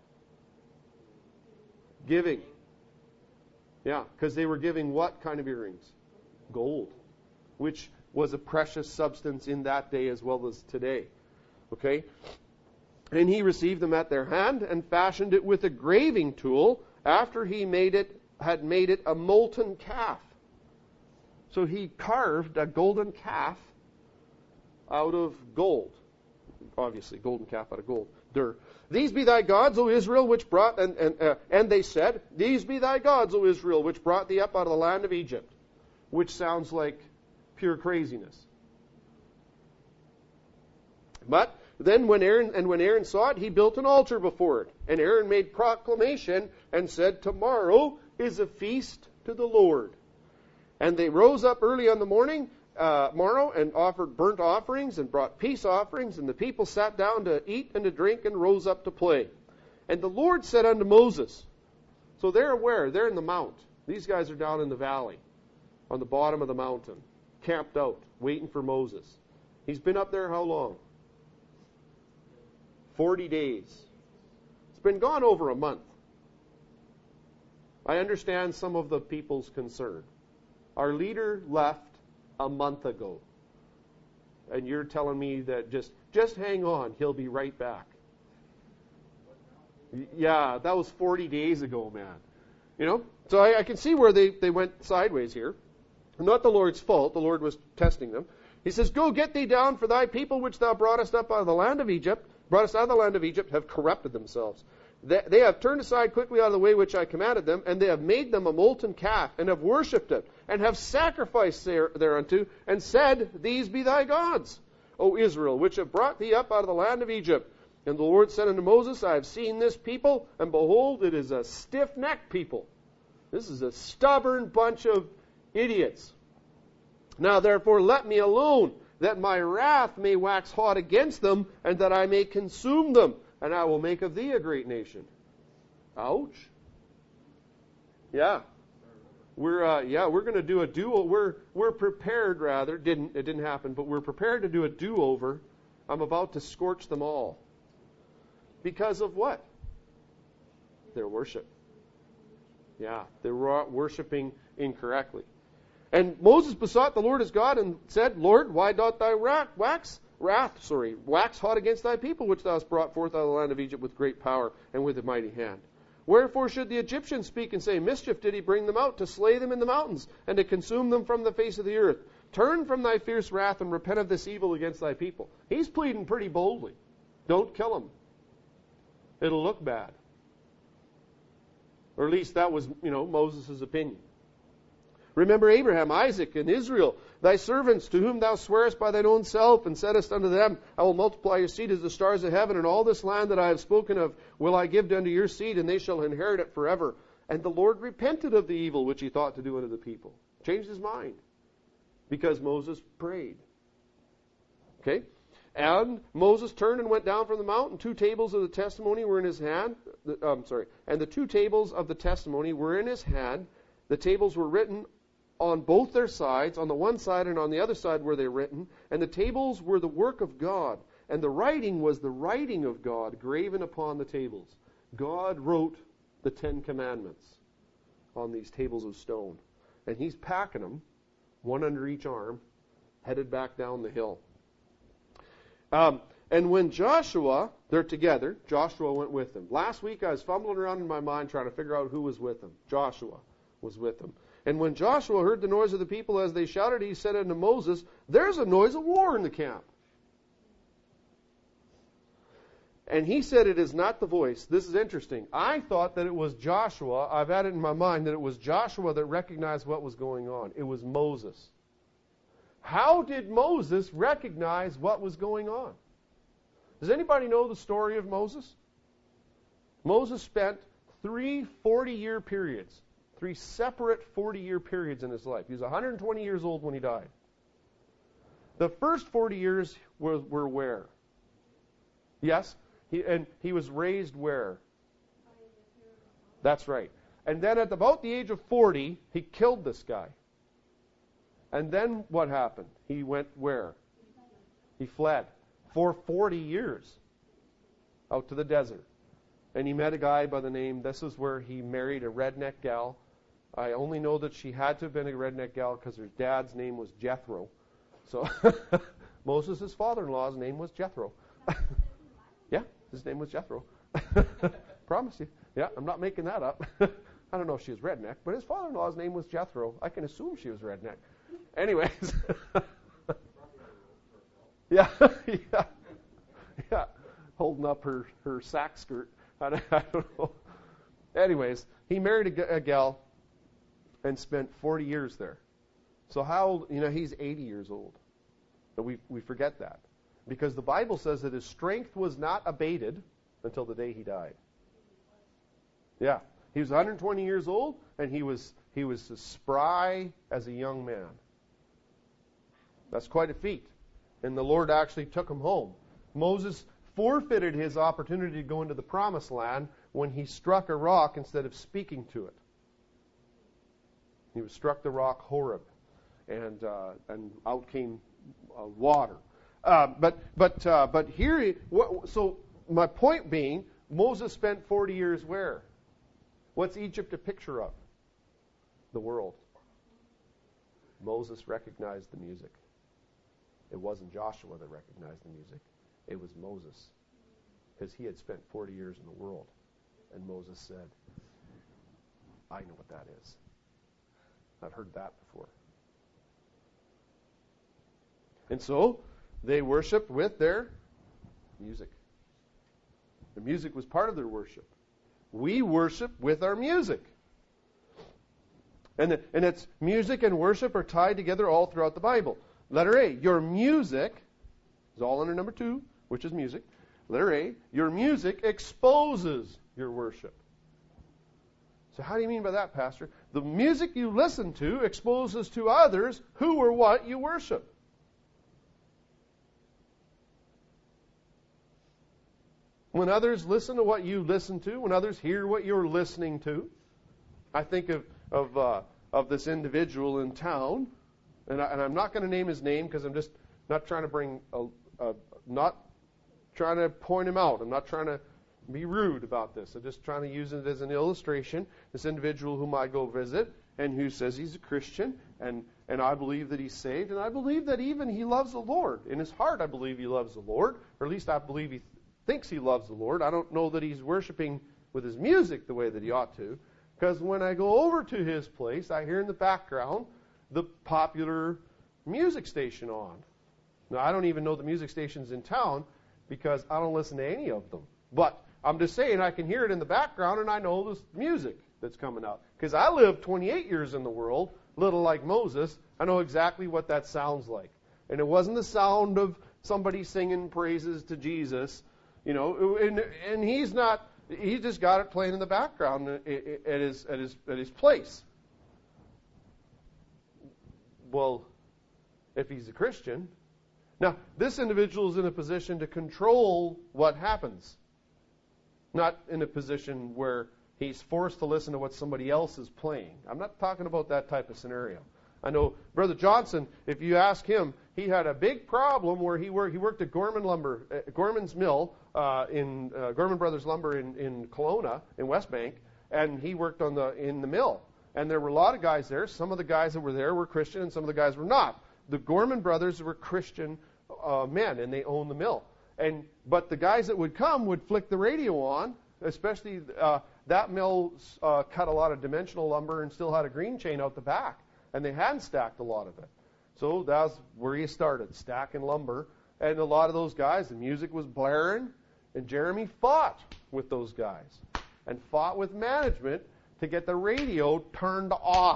Giving. Yeah, because they were giving what kind of earrings? Gold. Which was a precious substance in that day as well as today. Okay? And he received them at their hand and fashioned it with a graving tool after he made it, had made it a molten calf. So he carved a golden calf out of gold. Obviously, golden calf out of gold. Dur. These be thy gods, O Israel, which brought, and, and, uh, and they said, These be thy gods, O Israel, which brought thee up out of the land of Egypt. Which sounds like pure craziness. But then when Aaron and when Aaron saw it, he built an altar before it. And Aaron made proclamation and said, Tomorrow is a feast to the Lord. And they rose up early on the morning, uh, morrow, and offered burnt offerings and brought peace offerings. And the people sat down to eat and to drink and rose up to play. And the Lord said unto Moses, so they're where? They're in the mount. These guys are down in the valley, on the bottom of the mountain, camped out, waiting for Moses. He's been up there how long? Forty days. It's been gone over a month. I understand some of the people's concern. Our leader left a month ago. And you're telling me that just, just hang on, he'll be right back. Yeah, that was forty days ago, man. You know? So I, I can see where they, they went sideways here. Not the Lord's fault. The Lord was testing them. He says, Go get thee down, for thy people which thou broughtest up out of the land of Egypt, broughtest out of the land of Egypt, have corrupted themselves. They, they have turned aside quickly out of the way which I commanded them, and they have made them a molten calf, and have worshipped it, and have sacrificed there, thereunto, and said, These be thy gods, O Israel, which have brought thee up out of the land of Egypt. And the Lord said unto Moses, I have seen this people, and behold, it is a stiff-necked people. This is a stubborn bunch of idiots. Now therefore let me alone, that my wrath may wax hot against them, and that I may consume them, and I will make of thee a great nation. Ouch. Yeah. We're uh, yeah, we're going to do a do we're we're prepared rather, didn't it didn't happen, but we're prepared to do a do-over. I'm about to scorch them all. Because of what? Their worship. Yeah, they were worshiping incorrectly. And Moses besought the Lord his God and said, Lord, why doth thy wrath wax, wrath, sorry, wax hot against thy people, which thou hast brought forth out of the land of Egypt with great power and with a mighty hand? Wherefore should the Egyptians speak and say, Mischief did he bring them out, to slay them in the mountains, and to consume them from the face of the earth? Turn from thy fierce wrath and repent of this evil against thy people. He's pleading pretty boldly. Don't kill them. It'll look bad. Or at least that was, you know, Moses' opinion. Remember Abraham, Isaac, and Israel, thy servants, to whom thou swearest by thine own self, and saidest unto them, I will multiply your seed as the stars of heaven, and all this land that I have spoken of will I give unto your seed, and they shall inherit it forever. And the Lord repented of the evil which he thought to do unto the people. Changed his mind. Because Moses prayed. Okay? And Moses turned and went down from the mountain. Two tables of the testimony were in his hand. I'm um, sorry. And the two tables of the testimony were in his hand. The tables were written on both their sides, on the one side and on the other side were they written. And the tables were the work of God. And the writing was the writing of God graven upon the tables. God wrote the Ten Commandments on these tables of stone. And he's packing them, one under each arm, headed back down the hill. Um, and when Joshua, they're together, Joshua went with them. Last week I was fumbling around in my mind trying to figure out who was with them. Joshua was with them. And when Joshua heard the noise of the people as they shouted, he said unto Moses, there's a noise of war in the camp. And he said, it is not the voice. This is interesting. I thought that it was Joshua. I've had it in my mind that it was Joshua that recognized what was going on. It was Moses. How did Moses recognize what was going on? Does anybody know the story of Moses? Moses spent three forty-year periods, three separate forty-year periods in his life. He was one hundred twenty years old when he died. The first forty years were, were where? Yes? He, and he was raised where? That's right. And then at about the age of forty, he killed this guy. And then what happened? He went where? He fled for forty years out to the desert. And he met a guy by the name, this is where he married a redneck gal. I only know that she had to have been a redneck gal because her dad's name was Jethro. So Moses' father-in-law's name was Jethro. Yeah, his name was Jethro. Promise you. Yeah, I'm not making that up. I don't know if she was redneck, but his father-in-law's name was Jethro. I can assume she was redneck. Anyways. yeah, yeah, yeah. Holding up her, her sack skirt. I don't, I don't know. Anyways, he married a, a gal and spent forty years there. So how old, you know, he's eighty years old. But we, we forget that. Because the Bible says that his strength was not abated until the day he died. Yeah. He was one hundred twenty years old, and he was he was as spry as a young man. That's quite a feat. And the Lord actually took him home. Moses forfeited his opportunity to go into the promised land when he struck a rock instead of speaking to it. He was struck the rock Horeb, and uh, and out came uh, water. Uh, but but uh, but here, what, so my point being, Moses spent forty years where? What's Egypt a picture of? The world. Moses recognized the music. It wasn't Joshua that recognized the music. It was Moses. Because he had spent forty years in the world. And Moses said, I know what that is. I've heard that before. And so, they worshiped with their music. The music was part of their worship. We worship with our music. And, the, and it's music and worship are tied together all throughout the Bible. Letter A, your music is all under number two, which is music. Letter A, your music exposes your worship. So how do you mean by that, Pastor? The music you listen to exposes to others who or what you worship. When others listen to what you listen to, when others hear what you're listening to, I think of of uh, of this individual in town, and, I, and I'm not going to name his name because I'm just not trying to bring a, a not trying to point him out. I'm not trying to be rude about this. I'm just trying to use it as an illustration. This individual whom I go visit and who says he's a Christian, and and I believe that he's saved, and I believe that even he loves the Lord. In his heart, I believe he loves the Lord, or at least I believe he thinks he loves the Lord. I don't know that he's worshiping with his music the way that he ought to. Because when I go over to his place, I hear in the background the popular music station on. Now, I don't even know the music stations in town because I don't listen to any of them. But I'm just saying I can hear it in the background and I know this music that's coming out. Because I lived twenty-eight years in the world, little like Moses. I know exactly what that sounds like. And it wasn't the sound of somebody singing praises to Jesus. You know, and, and he's not, he just got it playing in the background at his, at his, at his place. Well, if he's a Christian. Now, this individual is in a position to control what happens. Not in a position where he's forced to listen to what somebody else is playing. I'm not talking about that type of scenario. I know Brother Johnson, if you ask him, he had a big problem where he worked, he worked at Gorman Lumber, uh, Gorman's Mill, uh, in uh, Gorman Brothers Lumber in, in Kelowna, in West Bank, and he worked on the in the mill. And there were a lot of guys there. Some of the guys that were there were Christian, and some of the guys were not. The Gorman brothers were Christian uh, men, and they owned the mill. And but the guys that would come would flick the radio on, especially uh, that mill uh, cut a lot of dimensional lumber and still had a green chain out the back, and they hand stacked a lot of it. So that's where you started, stacking lumber. And a lot of those guys, the music was blaring, and Jeremy fought with those guys and fought with management to get the radio turned off.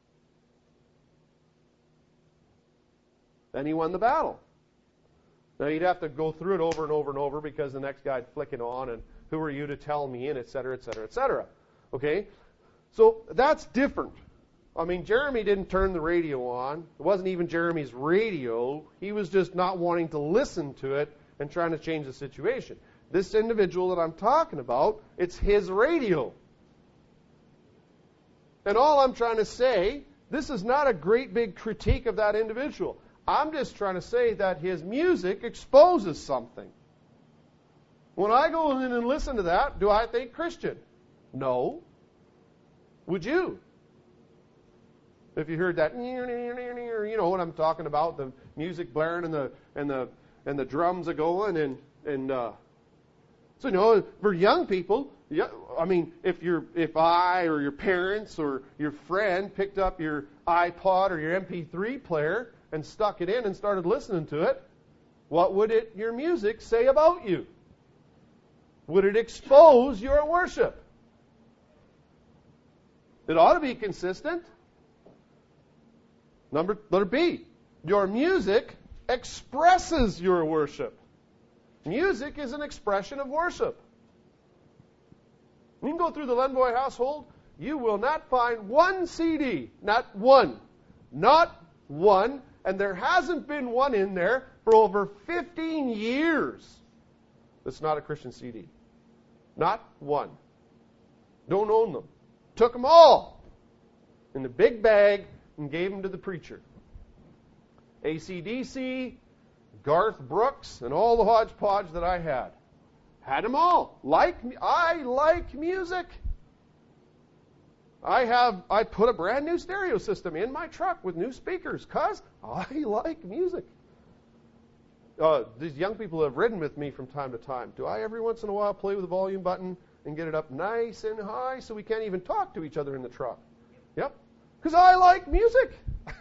Then he won the battle. Now, you'd have to go through it over and over and over because the next guy'd flick it on, and who are you to tell me, and et cetera, et cetera, et cetera. Okay? So that's different. I mean, Jeremy didn't turn the radio on. It wasn't even Jeremy's radio. He was just not wanting to listen to it and trying to change the situation. This individual that I'm talking about, it's his radio. And all I'm trying to say, this is not a great big critique of that individual. I'm just trying to say that his music exposes something. When I go in and listen to that, do I think Christian? No. Would you? If you heard that, you know what I'm talking about, the music blaring and the and the and the drums are going, and and uh, so you know, for young people, yeah, I mean, if you're if I or your parents or your friend picked up your iPod or your M P three player and stuck it in and started listening to it, what would it your music say about you? Would it expose your worship? It ought to be consistent. Number, letter B, your music expresses your worship. Music is an expression of worship. You can go through the Lenboy household, you will not find one C D, not one, not one, and there hasn't been one in there for over fifteen years that's not a Christian C D. Not one. Don't own them. Took them all in the big bag and gave them to the preacher. A C D C, Garth Brooks, and all the hodgepodge that I had. Had them all. Like I like music. I have I put a brand new stereo system in my truck with new speakers because I like music. Uh, these young people have ridden with me from time to time. Do I every once in a while play with the volume button and get it up nice and high so we can't even talk to each other in the truck? Yep. Because I like music.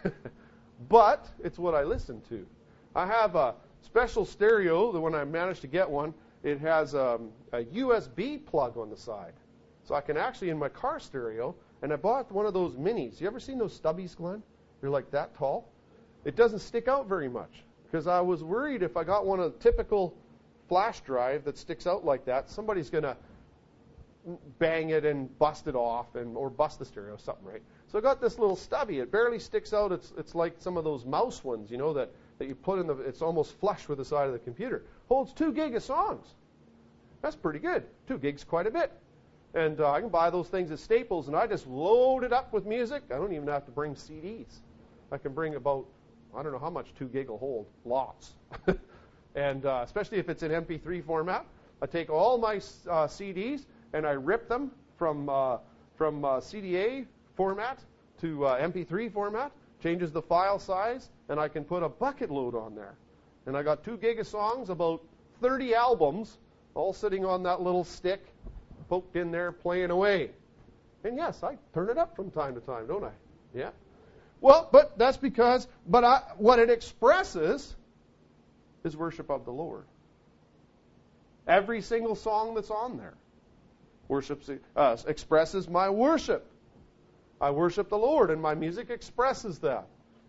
But it's what I listen to. I have a special stereo that when I managed to get one, it has um, a U S B plug on the side. So I can actually, in my car stereo, and I bought one of those minis. You ever seen those stubbies, Glenn? They're like that tall. It doesn't stick out very much because I was worried if I got one of the typical flash drive that sticks out like that, somebody's going to bang it and bust it off, and or bust the stereo, something, right? So I got this little stubby. It barely sticks out. It's it's like some of those mouse ones, you know, that, that you put in the, it's almost flush with the side of the computer. Holds two gig of songs. That's pretty good. Two gigs quite a bit. And uh, I can buy those things at Staples, and I just load it up with music. I don't even have to bring C Ds. I can bring about, I don't know how much two gig will hold. Lots. And uh, especially if it's in M P three format, I take all my uh, C Ds and I rip them from uh, from uh, C D A format to uh, M P three format, changes the file size, and I can put a bucket load on there. And I got two gig of songs, about thirty albums, all sitting on that little stick, poked in there, playing away. And yes, I turn it up from time to time, don't I? Yeah. Well, but that's because, but I, what it expresses is worship of the Lord. Every single song that's on there worships, uh, expresses my worship. I worship the Lord, and my music expresses that.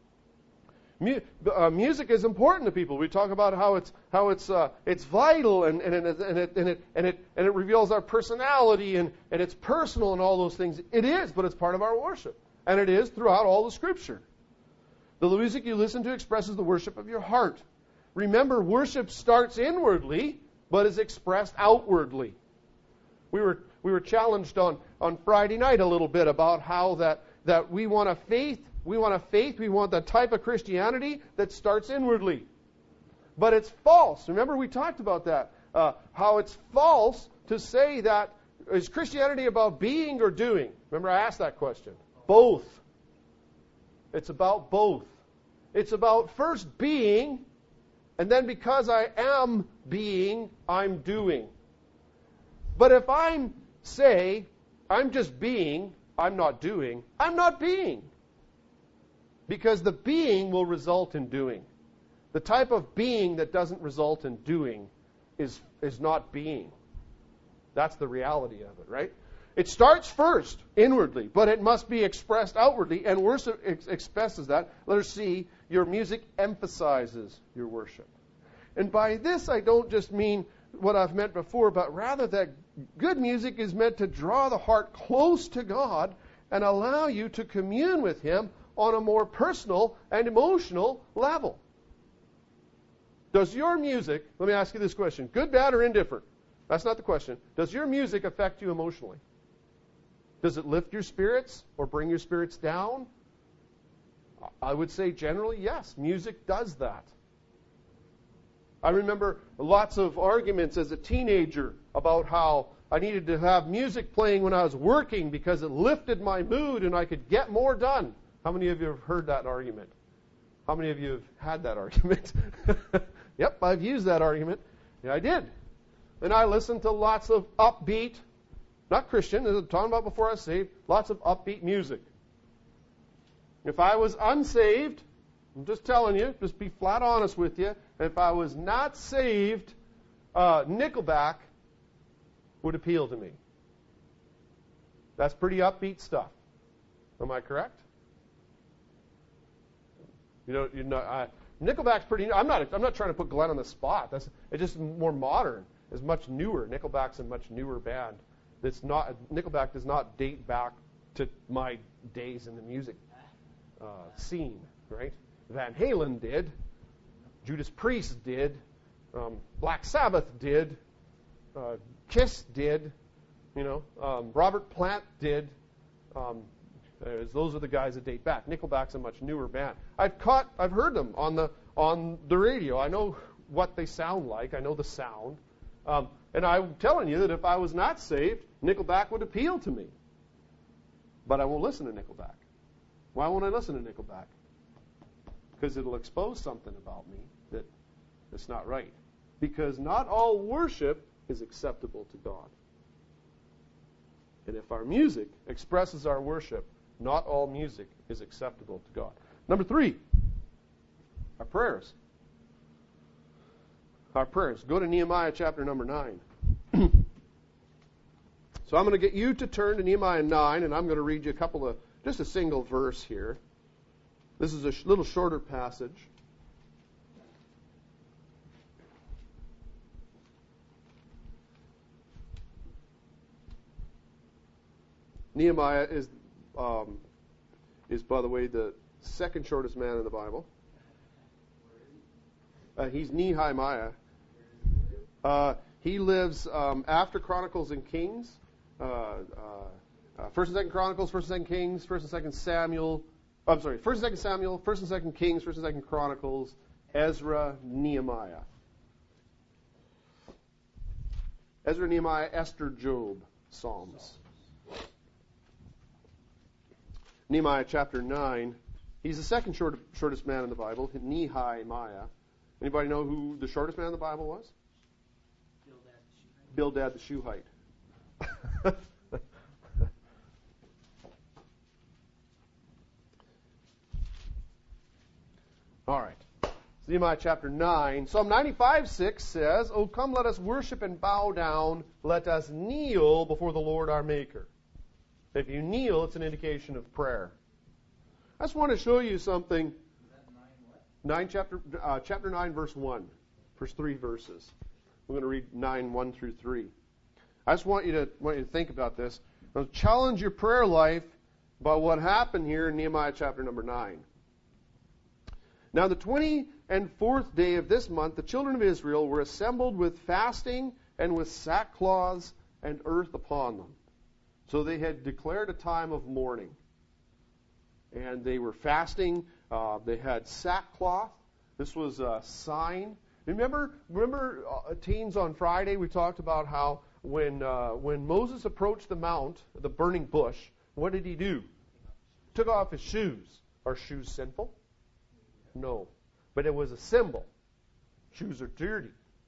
Mu- uh, music is important to people. We talk about how it's how it's uh, it's vital, and and it, and it and it and it and it reveals our personality, and and it's personal, and all those things. It is, but it's part of our worship, and it is throughout all the Scripture. The music you listen to expresses the worship of your heart. Remember, worship starts inwardly, but is expressed outwardly. We were we were challenged on, on Friday night a little bit about how that, that we want a faith, we want a faith, we want the type of Christianity that starts inwardly. But it's false. Remember we talked about that. Uh, how it's false to say that, is Christianity about being or doing? Remember I asked that question. Both. It's about both. It's about first being, and then because I am being, I'm doing. But if I'm, say, I'm just being, I'm not doing, I'm not being. Because the being will result in doing. The type of being that doesn't result in doing is, is not being. That's the reality of it, right? It starts first inwardly, but it must be expressed outwardly, and worship ex- expresses that. Letter C, your music emphasizes your worship. And by this, I don't just mean what I've meant before, but rather that good music is meant to draw the heart close to God and allow you to commune with Him on a more personal and emotional level. Does your music, let me ask you this question, good, bad, or indifferent? That's not the question. Does your music affect you emotionally? Does it lift your spirits or bring your spirits down? I would say generally, yes. Music does that. I remember lots of arguments as a teenager about how I needed to have music playing when I was working because it lifted my mood and I could get more done. How many of you have heard that argument? How many of you have had that argument? Yep, I've used that argument. Yeah, I did. And I listened to lots of upbeat, not Christian, as I'm talking about before I was saved, lots of upbeat music. If I was unsaved, I'm just telling you, just be flat honest with you, if I was not saved, uh, Nickelback would appeal to me. That's pretty upbeat stuff. Am I correct? You know, you know, I, Nickelback's pretty. I'm not. I'm not trying to put Glenn on the spot. That's it's just more modern. It's much newer. Nickelback's a much newer band. It's not. Nickelback does not date back to my days in the music uh, scene, right? Van Halen did. Judas Priest did. Um, Black Sabbath did. Uh, Kiss did. You know, um, Robert Plant did. Um, those are the guys that date back. Nickelback's a much newer band. I've caught, I've heard them on the on the radio. I know what they sound like. I know the sound. Um, and I'm telling you that if I was not saved, Nickelback would appeal to me. But I won't listen to Nickelback. Why won't I listen to Nickelback? Because it'll expose something about me that that's not right. Because not all worship is acceptable to God. And if our music expresses our worship, not all music is acceptable to God. Number three, our prayers. Our prayers. Go to Nehemiah chapter number nine. So I'm going to get you to turn to Nehemiah nine, and I'm going to read you a couple of, just a single verse here. This is a sh- little shorter passage. Nehemiah is, um, is, by the way, the second shortest man in the Bible. Uh, he's Nehemiah. Uh, he lives um, after Chronicles and Kings. Uh, uh, uh, First and Second Chronicles, First and Second Kings, First and Second Samuel. Oh, I'm sorry, First and Second Samuel, First and Second Kings, First and Second Chronicles, Ezra, Nehemiah. Ezra, Nehemiah, Esther, Job, Psalms. Nehemiah chapter nine. He's the second short, shortest man in the Bible, Nehemiah. Anybody know who the shortest man in the Bible was? Bildad the Shuhite. All right. Nehemiah chapter nine. Psalm ninety-five six says, "O come, let us worship and bow down. Let us kneel before the Lord our Maker." If you kneel, it's an indication of prayer. I just want to show you something. Nine chapter uh, chapter nine verse one, first three verses. We're going to read nine one through three. I just want you to want you to think about this. Now, challenge your prayer life by what happened here in Nehemiah chapter number nine. Now, the twenty and fourth day of this month, the children of Israel were assembled with fasting and with sackcloths and earth upon them. So they had declared a time of mourning, and they were fasting. Uh, they had sackcloth. This was a sign. Remember, remember, uh, teens, on Friday we talked about how when uh, when Moses approached the mount, the burning bush, what did he do? Took off his shoes. Are shoes sinful? No, but it was a symbol. Shoes are dirty.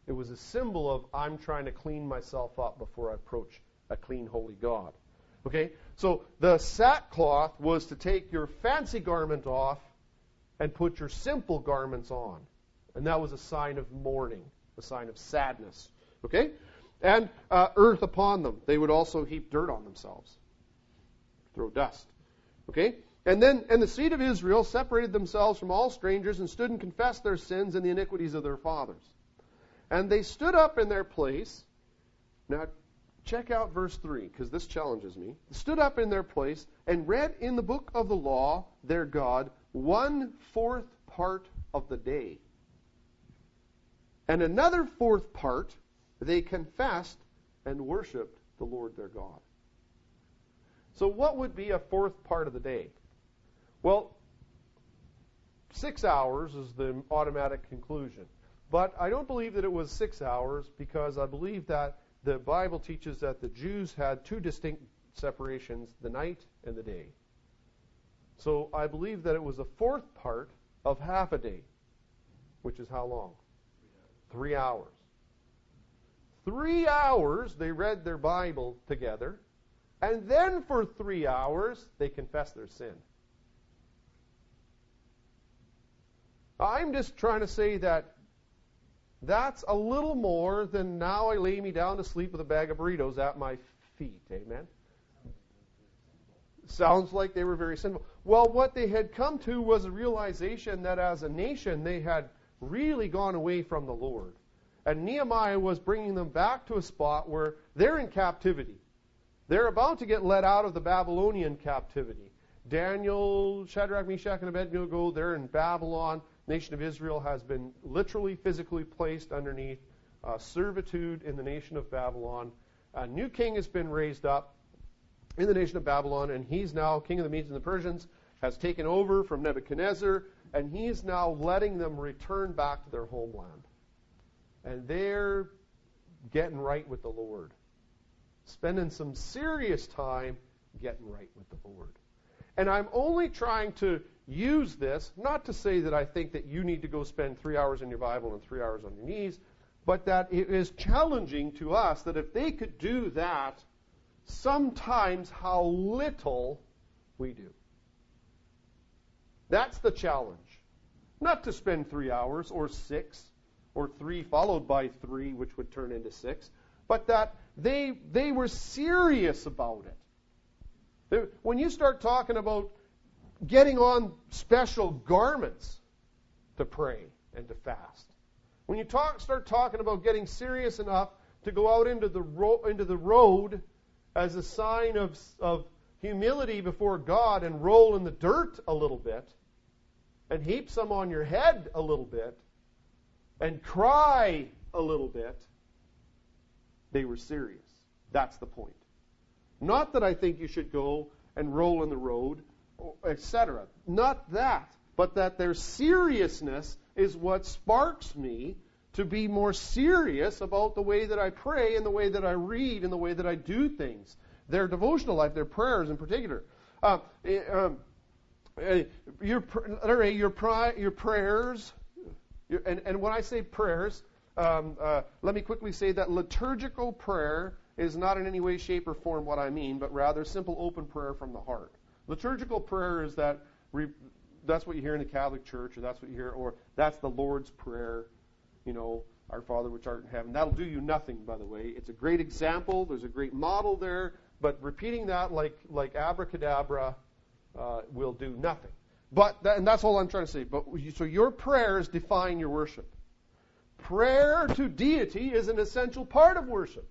It was a symbol of I'm trying to clean myself up before I approach a clean, holy God. Okay? So the sackcloth was to take your fancy garment off and put your simple garments on. And that was a sign of mourning, a sign of sadness. Okay? And uh, earth upon them. They would also heap dirt on themselves. Throw dust. Okay? And then, and the seed of Israel separated themselves from all strangers and stood and confessed their sins and the iniquities of their fathers. And they stood up in their place. Now, check out verse three, because this challenges me. Stood up in their place and read in the book of the law, their God, one fourth part of the day. And another fourth part they confessed and worshipped the Lord their God. So what would be a fourth part of the day? Well, six hours is the automatic conclusion. But I don't believe that it was six hours because I believe that the Bible teaches that the Jews had two distinct separations, the night and the day. So I believe that it was a fourth part of half a day, which is how long? Three hours. Three hours they read their Bible together, and then for three hours they confessed their sin. I'm just trying to say that that's a little more than now I lay me down to sleep with a bag of burritos at my feet. Amen? Sounds like they were very sinful. Well, what they had come to was a realization that as a nation they had really gone away from the Lord. And Nehemiah was bringing them back to a spot where they're in captivity. They're about to get let out of the Babylonian captivity. Daniel, Shadrach, Meshach, and Abednego, they're in Babylon. The nation of Israel has been literally, physically placed underneath uh, servitude in the nation of Babylon. A new king has been raised up in the nation of Babylon, and he's now king of the Medes and the Persians, has taken over from Nebuchadnezzar, and he's now letting them return back to their homeland. And they're getting right with the Lord. Spending some serious time getting right with the Lord. And I'm only trying to use this, not to say that I think that you need to go spend three hours in your Bible and three hours on your knees, but that it is challenging to us that if they could do that, sometimes how little we do. That's the challenge. Not to spend three hours or six or three followed by three, which would turn into six, but that they they were serious about it. They, when you start talking about getting on special garments to pray and to fast, when you talk start talking about getting serious enough to go out into the ro- into the road as a sign of of humility before God and roll in the dirt a little bit and heap some on your head a little bit and cry a little bit, they were serious. That's the point. Not that I think you should go and roll in the road, et cetera. Not that, but that their seriousness is what sparks me to be more serious about the way that I pray and the way that I read and the way that I do things. Their devotional life, their prayers in particular. Uh, um, uh, your, your, pri- your prayers... And, and when I say prayers, um, uh, let me quickly say that liturgical prayer is not in any way, shape, or form what I mean, but rather simple open prayer from the heart. Liturgical prayer is that re- that's what you hear in the Catholic Church, or that's what you hear, or that's the Lord's Prayer, you know, Our Father which art in heaven. That'll do you nothing, by the way. It's a great example. There's a great model there, but repeating that like like abracadabra uh, will do nothing. But that, and that's all I'm trying to say. But so your prayers define your worship. Prayer to deity is an essential part of worship.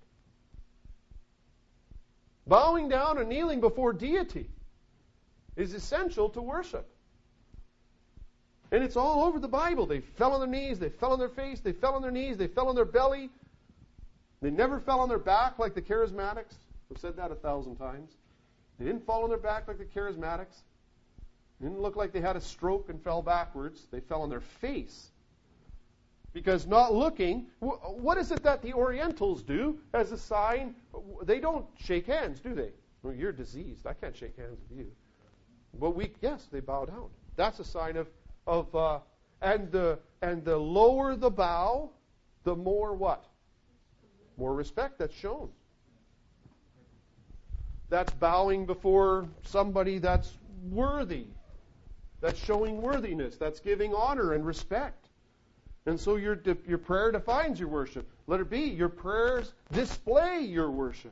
Bowing down and kneeling before deity is essential to worship. And it's all over the Bible. They fell on their knees, they fell on their face, they fell on their knees, they fell on their belly. They never fell on their back like the charismatics. I've said that a thousand times. They didn't fall on their back like the charismatics. It didn't look like they had a stroke and fell backwards. They fell on their face. Because not looking, what is it that the Orientals do as a sign? They don't shake hands, do they? Well, you're diseased. I can't shake hands with you. But we, yes, they bow down. That's a sign of, of uh, and the and the lower the bow, the more what? More respect that's shown. That's bowing before somebody that's worthy. That's showing worthiness. That's giving honor and respect. And so your your prayer defines your worship. Let it be. Your prayers display your worship.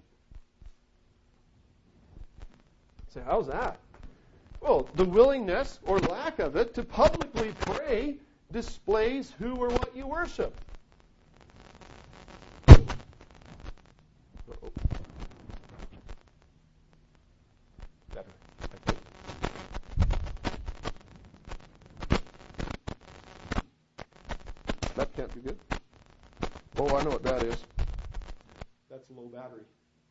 Say, how's that? Well, the willingness or lack of it to publicly pray displays who or what you worship. Uh-oh. Better, I think. That can't be good. Oh, I know what that is. That's low battery.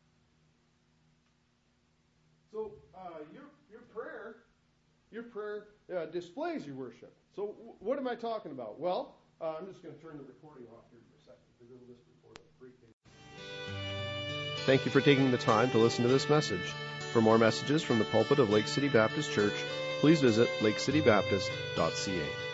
So uh, your your prayer, your prayer uh, displays your worship. So w- what am I talking about? Well, uh, I'm just going to turn the recording off here for a second because it'll just record a brief thing. Thank you for taking the time to listen to this message. For more messages from the pulpit of Lake City Baptist Church, please visit lake city baptist dot c a.